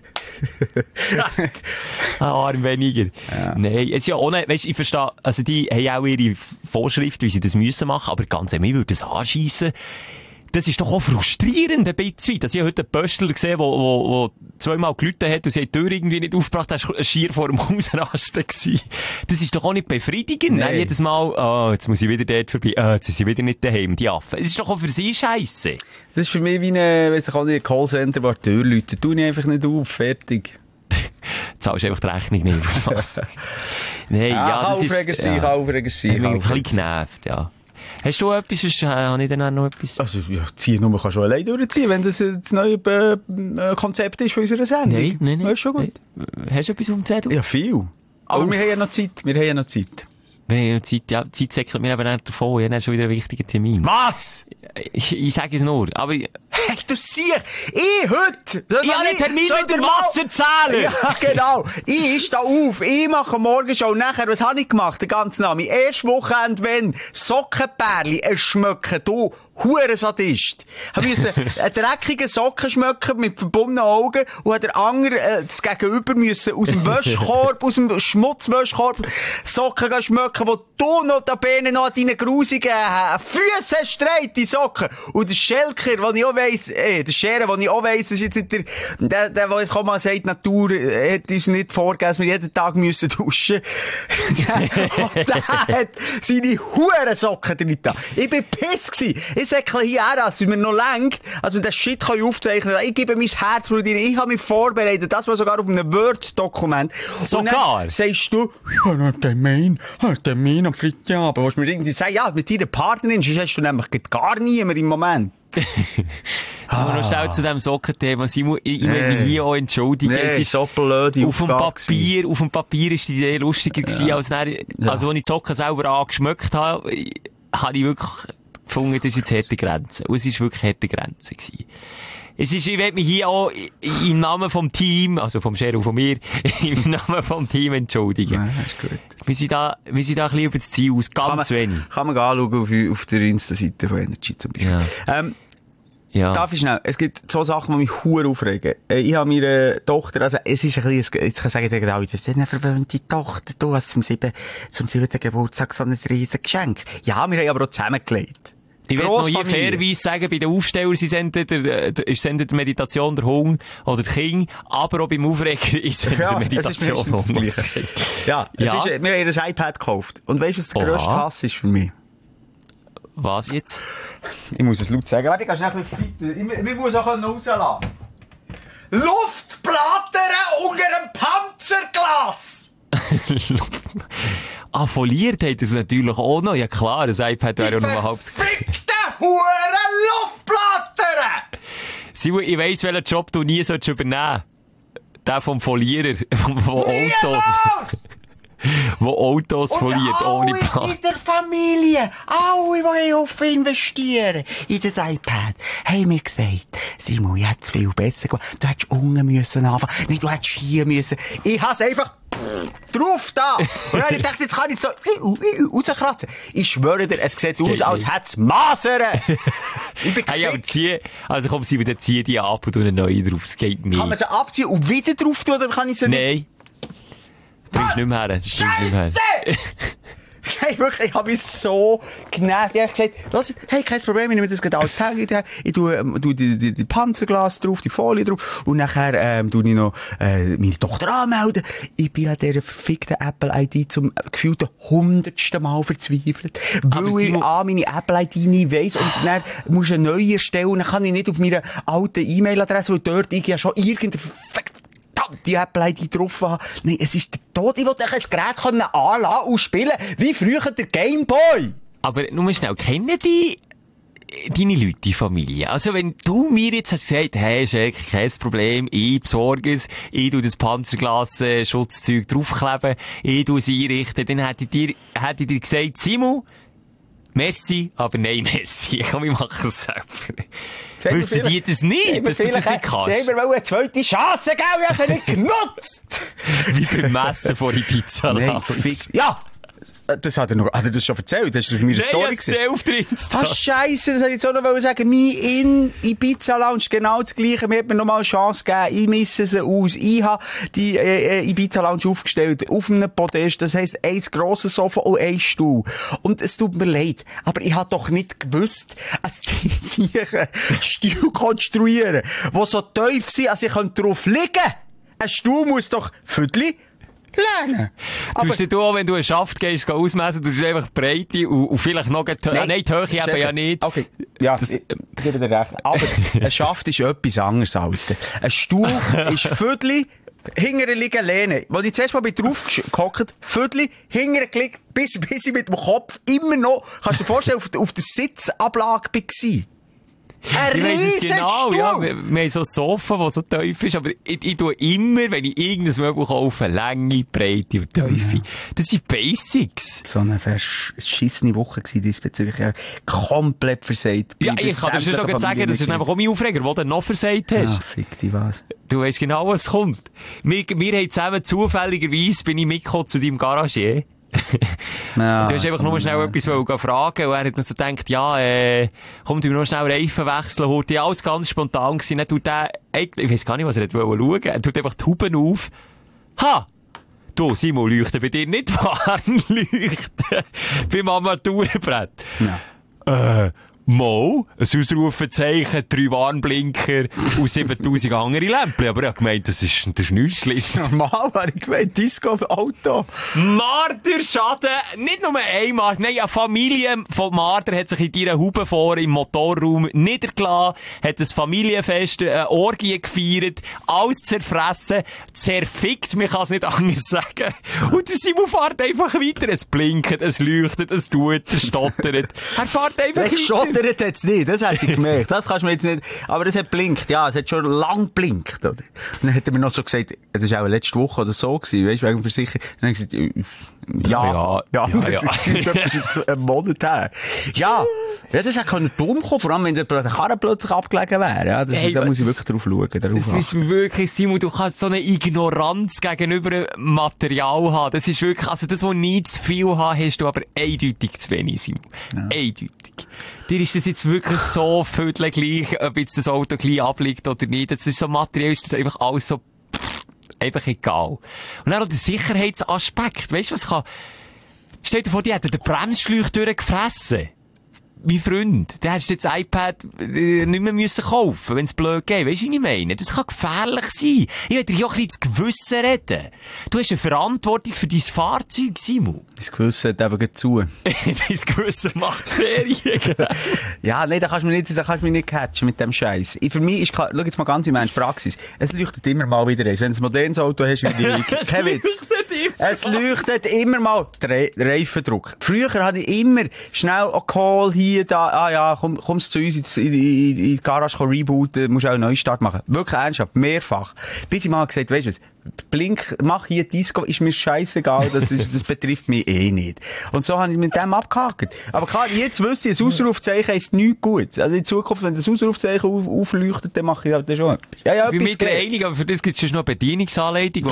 S5: Arm weniger. Ja. Nein, jetzt ja ohne, weißt, ich verstehe, also die haben auch ihre Vorschriften, wie sie das müssen machen, aber ganz ehrlich, mir würde das anschiessen. Das ist doch auch frustrierend, ein bisschen. Also ich habe heute einen Pöstler gesehen, der 2-mal geläutet hat und sie hat die Tür irgendwie nicht aufgebracht, das war schier vor dem Hausrasten gewesen. Das ist doch auch nicht befriedigend. Dann jedes Mal, jetzt muss ich wieder dort vorbei, jetzt sind sie wieder nicht daheim, die Affen. Es ist doch auch für sie scheisse. Das
S4: ist für mich wie ein Callcenter, wo die Tür läutet. Tu ich einfach nicht auf, fertig.
S5: Zahlst einfach die Rechnung nicht. Nein, das ist...
S4: Kann Aufreger sein.
S5: Ich bin ein bisschen genervt, ja. Hast du etwas? Habe ich dann auch noch etwas?
S4: Also, ja, ziehen nur kannst du allein durchziehen, wenn das das neue Konzept ist von unserer Sendung.
S5: Nein.
S4: Das ist schon gut.
S5: Hast du etwas auf dem Zettel?
S4: Ja, viel. Aber wir haben ja noch Zeit. Wir haben ja noch Zeit,
S5: ja, die Zeit säckelt mir eben nicht davon. Ich habe schon wieder einen wichtigen Termin.
S4: Was?
S5: Ich sage es nur, aber...
S4: Hey, du siehst, ich heute...
S5: Ich habe einen Termin mit dem Wasserzähler.
S4: Ja, genau. Ich stehe auf, ich mache Morgenshow. Nachher, was habe ich gemacht, den ganzen Namen? Erst Wochenende, wenn Sockenpärli schmecken, du Hurensadist. Ich musste einen dreckigen Socken schmecken mit verbundenen Augen und hat der andere das Gegenüber müssen aus dem Wäschkorb, aus dem Schmutzwäschkorb Socken schmecken, wo du noch dabei noch an deinen grusigen Füßen streit, die Socken. Und der Schelker, wo ich auch weiss, der Schere, wo ich auch weiss, das ist jetzt nicht der wo ich mal sagt, Natur, hat uns nicht vorgegeben, dass wir jeden Tag müssen duschen. Der hat seine Hurensocken drin da. Ich bin piss gewesen. Ich Säckchen hierher, dass es mir noch lenkt, als wir den Shit aufzeichnen können. Ich gebe mein Herz, Bruder, ich habe mich vorbereitet, das war sogar auf einem Word-Dokument.
S5: Sogar?
S4: Und dann sagst du, ich habe einen Termin am Freitagabend. Willst du mir irgendwie sagen, ja, mit deiner Partnerin, sonst hast du nämlich gar niemand im Moment.
S5: Aber noch schnell zu diesem Sockenthema. Simon, ich will mich hier auch entschuldigen. Es ist
S4: so blöd.
S5: auf dem Papier ist die Idee lustiger gewesen, als als ich die Socken selber angeschmeckt habe, habe ich wirklich gefunden, das ist jetzt harte Grenze. Und es ist wirklich harte Grenze gewesen. Ich will mich hier auch im Namen vom Team, also vom Sheriff von mir, im Namen vom Team entschuldigen.
S4: Ja, ist gut.
S5: Wir sind da ein bisschen über das Ziel aus, ganz wenig.
S4: Kann man anschauen auf der Insta-Seite von Energy zum Beispiel.
S5: Ja. Ja.
S4: Darf ich schnell? Es gibt so Sachen, die mich verdammt aufregen. Ich habe meine Tochter, also es ist ein bisschen, jetzt kann ich sagen, das ist eine verwöhnte Tochter, du hast zum 7. Geburtstag so ein riesen Geschenk. Ja, wir haben aber auch zusammengelegt.
S5: Ich will noch hier fairerweise sagen, bei den Aufstellern, sie sendet der Meditation der Hunger oder der Kind, aber auch beim Aufregen ist der Meditation der Hunger.
S4: Ja, wir haben ihr ein iPad gekauft. Und weisst du, was der grösste Hass ist für mich?
S5: Was jetzt?
S4: Ich muss es laut sagen. Warte, ich kann schnell ein bisschen Zeit. Ich muss auch rauslassen. Luftplatten unter dem Panzerglas!
S5: Foliert hat es natürlich auch noch. Ja klar, das iPad wäre ja noch mal halb...
S4: Verfickte Huren Luftplatten!
S5: Simon, ich weiss, welchen Job du nie übernehmen sollst. Der vom Folierer, wo Autos foliert, ohne Plan.
S4: In der Familie, alle, die auf investieren in das iPad, haben mir gesagt, Simon, ich hätte es viel besser gemacht. Du hättest unten müssen anfangen. Nein, du hättest hier müssen. Ich habe es einfach drauf da. Und dann habe ich gedacht, jetzt kann ich so rauskratzen. Ich schwöre dir, es sieht aus, als hätte es Masern. Ich bin gefickt.
S5: Hey, also komm, Simon, dann zieh die ab und tu eine neue drauf. Das geht nicht.
S4: Kann man sie abziehen und wieder drauf tun, oder kann ich sie nicht?
S5: Nein. Das bringst du nicht mehr her.
S4: Scheisse! Hey, wirklich, ich habe mich so genervt. Ich habe gesagt, los, hey, kein Problem, ich nehme das gerade alles Tag. Ich tue die Panzerglas drauf, die Folie drauf. Und nachher, tue ich noch, meine Tochter anmelden. Ich bin an dieser verfickten Apple-ID zum gefühlten 100. Mal verzweifelt. Weil ich meine Apple-ID nicht weiss. Und dann muss ich eine neue erstellen. Dann kann ich nicht auf meiner alten E-Mail-Adresse, weil dort ich ja schon irgendeine die Apple-ID drauf haben. Nein, es ist der Tod. Ich wollte ein Gerät anlassen und spielen, wie früher der Gameboy.
S5: Aber nur schnell, kennen die deine Leute, die Familie? Also wenn du mir jetzt hast gesagt, hey, Scheck, kein Problem, ich besorge es, ich tu das Panzerglas Schutzzeug draufkleben, ich tu es einrichten, dann hätte ich dir gesagt, Simon, merci, aber nein, merci. Komm, ich mache es selber. Wissen die das nicht, dass du das nicht kannst?
S4: Sie haben mir eine zweite Chance gegeben, ich habe sie nicht genutzt.
S5: Wie beim Messen vor die Pizza Lounge.
S4: Ja! Das hat er das schon erzählt? Das ist für mich eine Story gewesen.
S5: Auf der Insta.
S4: Scheisse, das hätte ich jetzt auch noch sagen. Mein Ibiza Lounge genau das Gleiche. Mir hat mir noch mal eine Chance gegeben. Ich misse sie aus. Ich habe die Ibiza Lounge aufgestellt. Auf einem Podest. Das heisst, ein grosses Sofa und ein Stuhl. Und es tut mir leid. Aber ich habe doch nicht gewusst, dass die sich einen Stuhl konstruieren, der so tief sind, als ich drauf liegen kann. Ein Stuhl muss doch Viertli lernen.
S5: Du musst auch, wenn du einen Schaft gehst, ausmessen, du hast einfach die Breite und vielleicht noch die Höhe. Nein, die Höhe eben ja nicht.
S4: Okay. Ja, ich gebe dir recht. Aber ein Schaft ist etwas anderes, Alter. Ein Stuhl ist Viertli, hinterher liegen lehnen. Als ich zuerst mal drauf gehockt, Viertli, hinterher gelegt, bis ich mit dem Kopf immer noch, kannst du dir vorstellen, auf der Sitzablage war. Ein riesen
S5: genau,
S4: Stuhl.
S5: ja. Wir haben so ein Sofa, das so tief ist, aber ich tue immer, wenn ich irgendein Möbel kaufe, Länge, Breite und Tiefe. Das sind Basics.
S4: So eine verschissene Woche gewesen, diesbezüglich. Ja, komplett versagt.
S5: Ja, ich kann dir schon noch sagen, das ist einfach auch mein Aufreger, wo du noch versagt hast.
S4: Ah, fick dich was.
S5: Du weißt genau, was kommt. Wir haben zusammen zufälligerweise, bin ich mitgekommen zu deinem Garagier.
S4: Ja,
S5: du hast einfach nur schnell etwas fragen und er hat dann so gedacht, ja, komm, du noch schnell Reifen wechseln, heute ja alles ganz spontan gewesen, dann tut der, ich weiss gar nicht, was er schauen, er tut einfach die Huben auf. Ha! Du, Simon, leuchten bei dir nicht Warnleuchten beim Armaturenbrett.
S4: Ja.
S5: Mal, ein Ausrufezeichen, 3 Warnblinker und 7000 andere Lämpchen. Aber ich habe gemeint, das ist nichts Schlimmes.
S4: Normal, habe ich gemeint, Disco-Auto.
S5: Marderschaden, nicht nur ein Marder, nein, eine Familie von Marder hat sich in ihrer Haube vor im Motorraum niedergelassen, hat ein Familienfest, eine Orgie gefeiert, alles zerfressen, zerfickt, man kann es nicht anders sagen. Und der Simon fährt einfach weiter, es blinkt, es leuchtet, es tut, es stottert. Er fährt einfach weiter.
S4: Gestottert hat's nicht, das hätte ich gemerkt. Das kannst du mir jetzt nicht, aber es hat blinkt, ja, es hat schon lang blinkt, oder? Und dann hat er mir noch so gesagt, das war auch letzte Woche oder so gewesen, weißt du, wegen Versicherung. Dann habe ich gesagt, ja, das ist etwas ein Monat her. Ja, das hätte dumm kommen, vor allem wenn der Karren plötzlich abgelegen wäre, ja, da muss ich wirklich drauf schauen,
S5: das ist wirklich, Simon, du kannst so eine Ignoranz gegenüber Material haben, das ist wirklich, also das, was nie zu viel haben, hast du aber eindeutig zu wenig, Simon. Ja. Eindeutig. Dir ist das jetzt wirklich so viertel gleich, ob jetzt das Auto gleich abliegt oder nicht. Das ist so materiell, ist das einfach alles so, einfach egal. Und dann auch der Sicherheitsaspekt. Weißt du, was kann, stell dir vor, die hätten den Bremsschläuch durchgefressen. Mein Freund, der hättest jetzt das iPad nicht mehr müssen kaufen, wenn es blöd geht. Weisst du, was ich meine? Das kann gefährlich sein. Ich will dir ja auch ein bisschen das Gewissen reden. Du hast eine Verantwortung für dein Fahrzeug, Simon.
S4: Das Gewissen hat eben zu.
S5: Dein Gewissen macht Ferien.
S4: Ja, nee, da kannst du mich nicht catchen mit dem Scheiß. Für mich ist klar, schau jetzt mal ganz in meine Praxis. Es leuchtet immer mal wieder eins. Wenn du ein modernes Auto hast, kein Witz. Es leuchtet immer mal der Reifendruck. Früher hatte ich immer schnell einen Call hier, da, kommst zu uns in die Garage rebooten, musst auch einen Neustart machen. Wirklich ernsthaft, mehrfach. Bis ich mal gesagt, weisst du was, Blink, mach hier Disco, ist mir scheißegal, das betrifft mich eh nicht. Und so habe ich mit dem abgehakt. Aber klar, jetzt wüsste ich, ein Ausrufzeichen ist nichts gut. Also in Zukunft, wenn das Ausrufzeichen aufleuchtet, dann mache ich halt schon etwas. Ja,
S5: ich bin mit der einig, aber für das gibt es schon noch eine Bedienungsanleitung.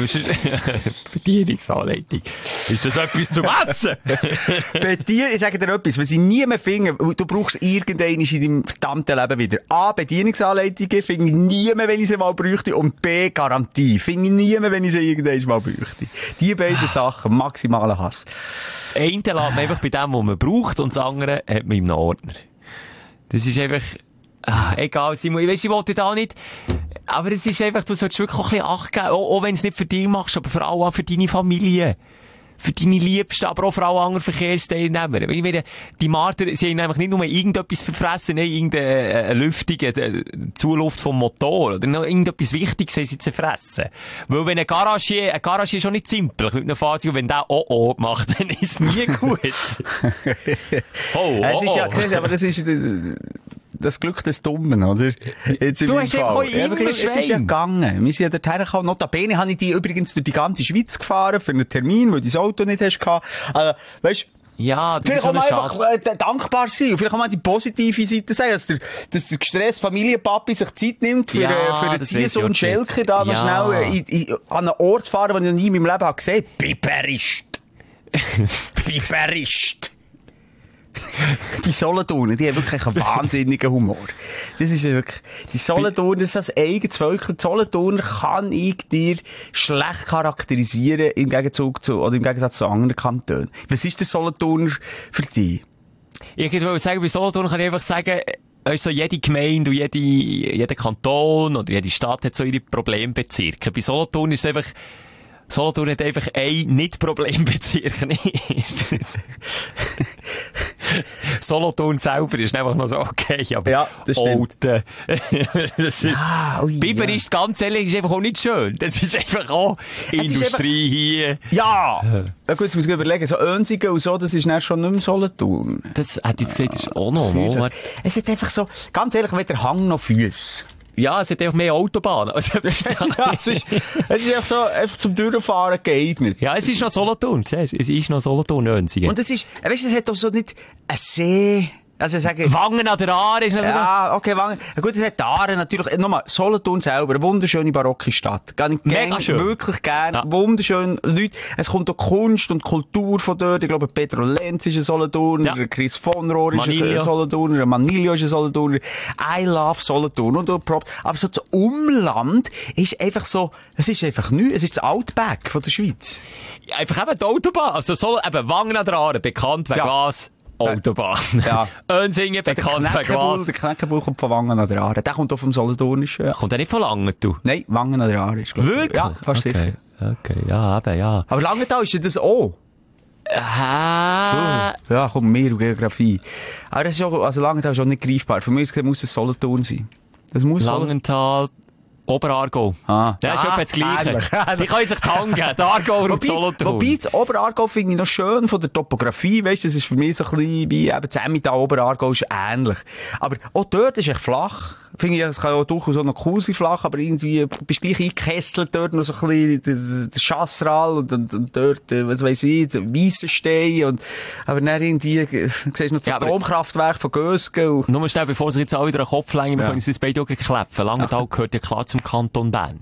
S5: Bedienungsanleitung. Ist das etwas zum Essen?
S4: Ich sage dir etwas, wenn sie nie mehr finden, du brauchst irgendeinen in deinem verdammten Leben wieder. A, Bedienungsanleitungen finde ich nie mehr, wenn ich sie mal bräuchte, und B, Garantie. Finde ich nie mehr, wenn ich sie irgendwann mal bräuchte. Die beiden Sachen, maximaler Hass.
S5: Das eine lässt man einfach bei dem, was man braucht, und das andere hat man im Ordner. Das ist einfach, egal, Simon, ich wollte da nicht, aber es ist einfach, du solltest wirklich auch ein bisschen Acht geben, auch wenn du es nicht für dich machst, aber vor allem auch für deine Familie. Für deine Liebsten, aber auch für alle anderen Verkehrsteilnehmer. Ich meine, die Marder, sie haben einfach nicht nur irgendetwas verfressen, nein, irgendeine Lüftung, Zuluft vom Motor, oder noch irgendetwas Wichtiges haben sie zerfressen. Weil wenn eine Garage ist schon nicht simpel, mit einem Fahrzeug, wenn der macht, dann ist es nie gut.
S4: Es ist ja, aber das ist das Glück des Dummen, oder? Jetzt
S5: du hast ja
S4: es ist ja gegangen. Wir sind ja dorthin gekommen. Notabene habe ich die übrigens durch die ganze Schweiz gefahren, für einen Termin, weil du das Auto nicht hast gehabt. Also, weißt,
S5: ja, das
S4: vielleicht kann man einfach dankbar sein. Und vielleicht kann man die positive Seite sagen, dass der gestresste Familienpapi sich Zeit nimmt, für den Ziehsohn Schelker da noch schnell an einen Ort zu fahren, den ich noch nie in meinem Leben gesehen habe. Piperist. Die Solothurner, die haben wirklich einen wahnsinnigen Humor. Das ist wirklich, die Solothurner, das ist das eigenes Völkchen. Die Solothurner kann ich dir schlecht charakterisieren im Gegensatz zu anderen Kantonen. Was ist der Solothurner für dich?
S5: Ich würde sagen, bei Solothurn kann ich einfach sagen, also jede Gemeinde und jeder Kanton oder jede Stadt hat so ihre Problembezirke. Bei Solothurn ist es einfach, Solothurn hat einfach ein Nicht-Problembezirk. Solothurn selber ist einfach noch so okay, aber
S4: ja, das stimmt.
S5: Das ist, Biber ist ganz ehrlich, ist einfach auch nicht schön. Das ist einfach auch Industrie hier.
S4: Ja! Ja gut, jetzt muss ich überlegen, so Önsigen und so, das ist dann schon nicht mehr Solothurn.
S5: Das hat jetzt gesagt, das ist auch noch mal.
S4: Es hat einfach so, ganz ehrlich, wenn der Hang noch Füsse.
S5: Ja, es hat auch mehr Autobahnen. Also,
S4: ja, es ist einfach zum Durchfahren geeignet.
S5: Ja, es ist noch Solothurn, siehst du? Es ist noch Solothurn-Önsigen.
S4: Und es ist, weißt du, es hat doch so nicht ein See. Also sagen,
S5: Wangen an der Aare ist natürlich...
S4: Ja, okay, Wangen. Gut, es hat die Aare natürlich, nochmal, Solothurn selber, eine wunderschöne barocke Stadt.
S5: Mega schön.
S4: Wirklich gern. Ja. Wunderschön. Leute, es kommt auch Kunst und Kultur von dort. Ich glaube, Pedro Lenz ist ein Solothurner, ja. Chris von Rohr ist ein Solothurner, Manilio ist ein Solothurner. I love Solothurn. Und aber so das Umland ist einfach so, es ist einfach nichts. Es ist das Outback von der Schweiz.
S5: Ja, einfach eben die Autobahn. Also, eben Wangen an der Aare, bekannt wegen was? Autobahn.
S4: Ja.
S5: Önsingen, bekannt wegen was?
S4: Der Knäckebull kommt von Wangen an der Aare. Der kommt auch vom Solothurnischen. Ja.
S5: Kommt der nicht von Langen, du?
S4: Nein, Wangen an der Aare ist, glaube ich.
S5: Wirklich?
S4: Ja, fast sicher.
S5: Okay, ja, eben, ja.
S4: Aber Langenthal ist ja das auch.
S5: Ja,
S4: komm, mehr und Geografie. Aber das ist auch, also Langenthal ist auch nicht greifbar. Für mich muss es Solothurn sein. Das muss
S5: Langenthal, Oberaargau. Ja, ist etwa das Gleiche.
S4: Ähnlich.
S5: Die können sich tangen. Der Aargauer und Solothurn.
S4: Wobei, das Oberaargau finde ich noch schön von der Topografie, weisst, das ist für mich so ein bisschen wie eben das Emmental, Oberaargau ist ähnlich. Aber auch dort ist echt flach. Finde ich, es kann auch durchaus auch noch cool sein, flach, aber irgendwie bist gleich eingekesselt dort noch so ein bisschen der Chassral und dort, was weiss ich, der Weissenstein aber dann irgendwie, siehst du noch das Atomkraftwerk von Gösgen.
S5: Nur schnell, bevor sich jetzt alle wieder einen Kopf legen, wir können uns das beide auch gekläpfen. Langenthal gehört ja klar zum Kanton Bern.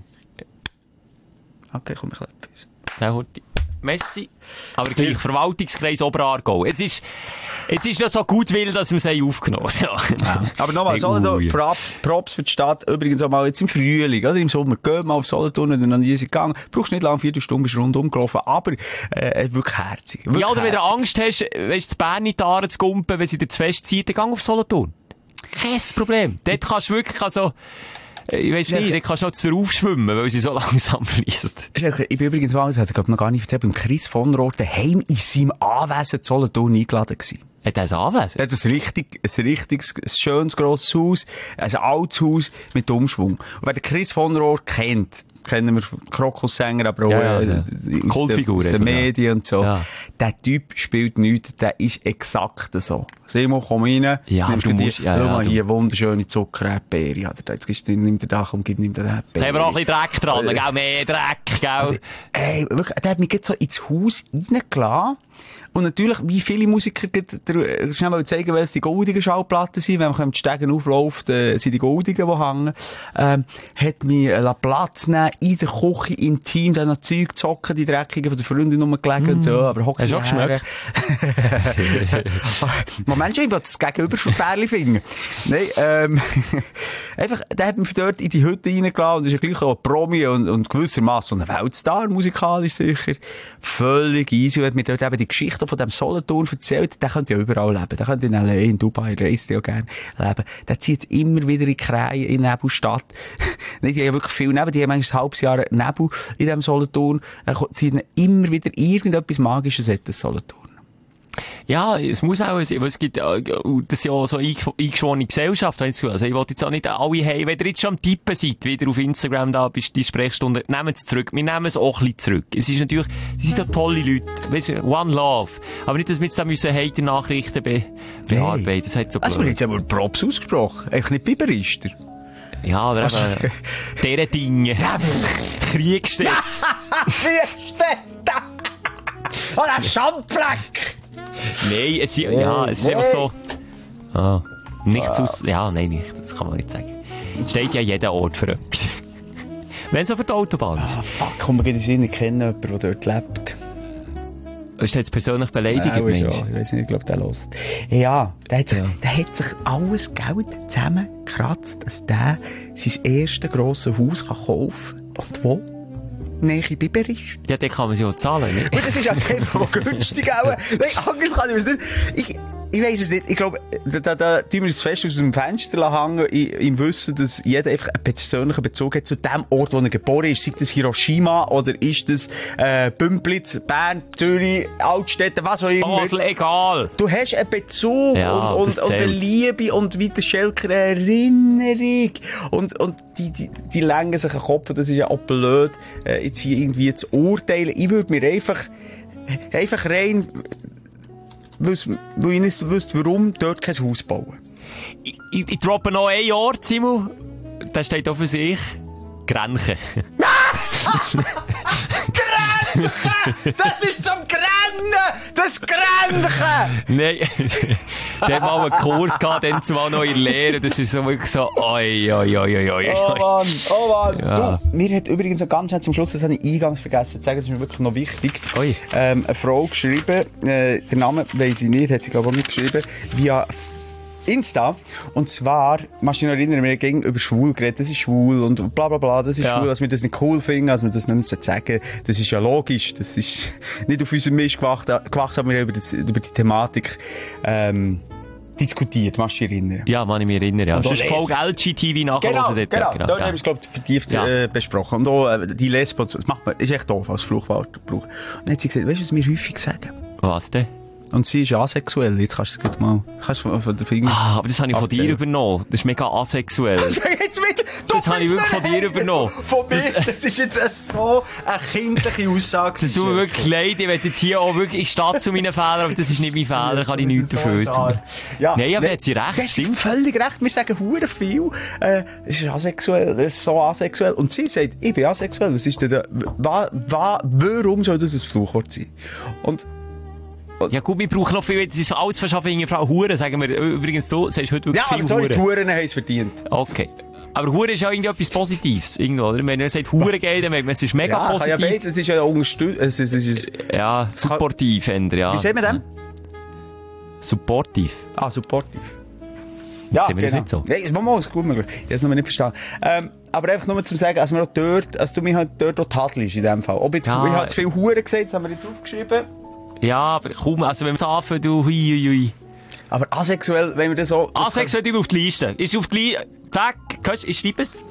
S4: Okay, komm, ich klappe uns.
S5: Nein, Horti. Messi. Aber gleich, Verwaltungskreis Oberaargau. Es ist noch so gutwillen, dass wir es aufgenommen haben.
S4: Ja. Aber nochmal, Solothurn, Props für die Stadt. Übrigens auch mal jetzt im Frühling, oder? Im Sommer. Geh mal auf Solothurn, wenn du noch nie gegangen. Brauchst nicht lange, 4 Stunden, bist rundum gelaufen. Aber, wirklich herzig. Wirklich
S5: oder wenn du Angst hast, weißt du, Bern in die Aare zu gumpen, wenn sie dir zu fest zieht, dann geh auf Solothurn. Kein Problem. Dort kannst du wirklich, also, ich weiss nicht, dort kannst du noch darauf schwimmen, weil sie so langsam fließt.
S4: Ich bin übrigens, das hat er, glaube ich, noch gar nicht erzählt, beim Chris von Rohr daheim in seinem Anwesen zu Solothurn eingeladen gewesen.
S5: Hat er ein Anwesen?
S4: Er hat ein richtig schönes, grosses Haus, ein altes Haus mit Umschwung. Und wer den Chris von Rohr kennt, kennen wir Krokussänger, aber auch
S5: Kultfigur,
S4: aus den Medien und so.
S5: Ja.
S4: Der Typ spielt nichts, der ist exakt so. Simon, komm rein.
S5: Ja,
S4: nimmst
S5: du musst,
S4: schau mal hier, wunderschöne Zuckerbeere. Jetzt nimm dir da, komm, nimm dir den Beere.
S5: Haben wir auch ein bisschen Dreck dran, gell? Mehr Dreck, gell?
S4: Also, wirklich, der hat mich jetzt so ins Haus reingelassen. Und natürlich, wie viele Musiker, schnell mal zeigen, weil es die goldigen Schallplatten sind, wenn man die Stegen aufläuft, sind die goldigen, die hängen, hat mich Platz nehmen, in der Küche, intim, dann noch Zeug zocken, die Dreckigen von der Freundin rumgelegen und so, aber hockst du
S5: auch geschmeckt?
S4: Moment, ich will das Gegenüber von Pärli finden. Nein, einfach, der hat mich dort in die Hütte reingelassen und ist ja gleich auch ein Promi und gewissermaßen ein Weltstar, musikalisch sicher. Völlig easy. Und hat mir dort eben die Geschichte von dem Solothurn erzählt. Der könnte ja überall leben. Der könnte in L.A., in Dubai, reist ja gerne leben. Der zieht jetzt immer wieder in Krähen, in Nebelstadt. Die haben ja wirklich viel Nebel. Die haben manchmal ein halbes Jahr Nebel in dem Solothurn. Ziehen immer wieder irgendetwas Magisches in das Solothurn.
S5: Ja, es muss auch, es gibt, das ist ja auch so eingeschworene Gesellschaft, also ich wollte jetzt auch nicht alle haben, wenn ihr jetzt schon am Tippen seid, wieder auf Instagram da, bist die Sprechstunde, nehmt es zurück, wir nehmen es auch ein bisschen zurück. Es ist natürlich, die sind ja tolle Leute, weißt du, One Love. Aber nicht, dass wir jetzt da müssen Hater-Nachrichten bearbeiten, das hat so blöd.
S4: Also, wir haben jetzt aber Props ausgesprochen, eigentlich nicht Biberister.
S5: Ja, oder eben, deren Dinge. Kriegstätte.
S4: Kriegstätte! Oh, ein Schandfleck!
S5: Nein, es ist einfach so, nichts aus, das kann man nicht sagen. Steht ja jeder Ort für etwas. Wenn es auf der Autobahn ist.
S4: Fuck, komm, wir gehen nicht kennen, jemanden, der dort lebt.
S5: Ist der jetzt persönlich beleidigt,
S4: Mensch? Ich weiss nicht, ich glaube, der hört. Ja, der hat sich alles Geld zusammengekratzt, dass der sein erstes grosses Haus kaufen kann. Und wo? Nähe Biber ist.
S5: Ja, den kann man sich auch zahlen, nicht?
S4: Und das ist halt einfach günstig auch. Nein, anders kann ich mir das nicht. Ich weiss es nicht. Ich glaube, da tun wir es fest aus dem Fenster hängen, im Wissen, dass jeder einfach einen persönlichen Bezug hat zu dem Ort, wo er geboren ist. Sei das Hiroshima oder ist das Bümplitz, Bern, Zürich, Altstädte, was auch immer.
S5: Basel, egal.
S4: Du hast einen Bezug und eine Liebe und wie der Schelker eine Erinnerung. Und die längen sich den Kopf. Das ist ja auch blöd, jetzt hier irgendwie zu urteilen. Ich würde mir einfach rein, weil ich nicht wüsste, warum dort kein Haus bauen.
S5: Ich droppe noch ein Ort, Simon. Da steht auch für sich Grenchen.
S4: Grenchen! Das ist zum Grennen! Das Grenchen!
S5: Nein, der hat mal einen Kurs gehabt, dann zumal noch in Lehre. Das ist so wirklich so, oi.
S4: Oh Mann.
S5: Ja.
S4: Du, mir hat übrigens noch ganz schnell zum Schluss, das habe ich eingangs vergessen zu sagen, das ist mir wirklich noch wichtig. Eine Frau geschrieben, den Namen weiss ich nicht, hat sie glaube ich auch nicht geschrieben, via Insta. Und zwar, machst du dich noch erinnern, wir haben über schwul geredet, das ist schwul und bla bla bla, das ist schwul, dass wir das nicht cool finden, dass wir das nicht mehr sagen. Das ist ja logisch, das ist nicht auf unserem Mist gewachsen, aber wir haben über die Thematik, diskutiert, machst du dich erinnern?
S5: Ja, man, ich mich erinnere, ja. Das ist Folge LGTV nachher.
S4: Genau. Dort haben wir es, glaube ich, vertieft besprochen. Und auch die Lesben, das macht man, ist echt doof, als Fluchwort brauchen. Und dann hat sie gesagt, weißt du, was wir häufig sagen?
S5: Was denn?
S4: Und sie ist asexuell. Jetzt kannst du es mal, von den Fingern.
S5: Aber das habe ich von dir übernommen. Das ist mega asexuell. Das habe ich wirklich von dir übernommen.
S4: Von mir? Das ist jetzt so eine kindliche Aussage.
S5: Das tut mir wirklich leid. Ich will jetzt hier auch wirklich, ich stehe zu meinen Fehlern, aber das ist nicht mein Fehler, kann ich nichts dafür.
S4: Ja.
S5: Nein, aber hat sie recht.
S4: Sie hat völlig recht. Wir sagen hure viel. Es ist asexuell, es ist so asexuell. Und sie sagt, ich bin asexuell. Was ist denn warum soll das ein Fluchwort sein?
S5: Ja gut, wir brauchen noch viel, das ist alles verschaffen in Frau Hure, sagen wir. Übrigens, du sagst heute wirklich viel Hure.
S4: Ja, aber die Huren haben es verdient.
S5: Okay. Aber Hure ist ja irgendwie etwas Positives, irgendwo, oder? Wenn man sagt Hure geht, dann merkt man, es ist mega positiv. Ja, kann ja
S4: es ist ja unterstützt,
S5: ja, supportiv, ja.
S4: Wie sehen wir denn?
S5: Supportiv.
S4: Ah, supportiv. Ja,
S5: sehen wir das nicht so?
S4: Ja, das machen wir gut möglich. Ich habe es noch nicht verstanden. Aber einfach nur zum sagen, als wir auch dort, als du mich halt dort auch tadelst, in dem Fall. Ich habe zu viel Huren gesagt, das haben wir jetzt aufgeschrieben. Ja,
S5: aber kaum, also wenn wir es anfangen, du, hui.
S4: Aber asexuell, wenn wir das so...
S5: Asexuell auf die Liste. Ist auf die Liste, zack, ich schreibe es.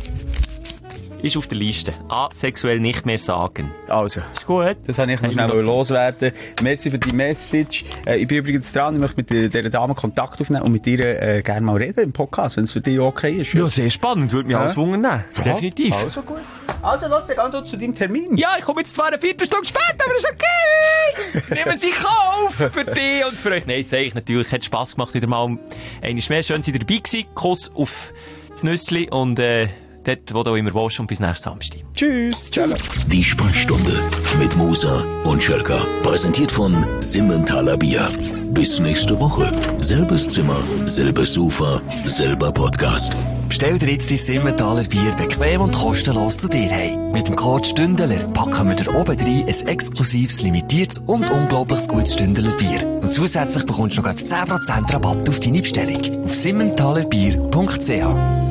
S5: Ist auf der Liste. Asexuell nicht mehr sagen.
S4: Also.
S5: Ist gut.
S4: Das habe ich noch schnell loswerden. Merci für die Message. Ich bin übrigens dran, ich möchte mit dieser Dame Kontakt aufnehmen und mit ihr gerne mal reden im Podcast, wenn es für dich okay ist.
S5: Ja, sehr spannend. Würde mich alles wundern. Ja, definitiv.
S4: Also gut. Also, lass dich gehen zu deinem Termin.
S5: Ja, ich komme jetzt zwar eine Viertelstunde später, aber ist okay. Nehmen Sie auf für dich und für euch. Nein, sage ich natürlich. Hat Spass gemacht, wieder mal einmal mehr. Schön, dass ihr dabei gewesen. Kuss auf das Nüssli und dort, wo du immer willst, und bis nächsten Samstag.
S4: Tschüss. Ciao.
S2: Die Sprechstunde mit Musa und Schelka. Präsentiert von Simmentaler Bier. Bis nächste Woche. Selbes Zimmer, selbes Sofa, selber Podcast.
S3: Bestell dir jetzt dein Simmentaler Bier bequem und kostenlos zu dir heim. Mit dem Code Stündeler packen wir dir oben rein ein exklusives, limitiertes und unglaubliches gutes Stündeler Bier. Und zusätzlich bekommst du noch 10% Rabatt auf deine Bestellung. Auf simmentalerbier.ch.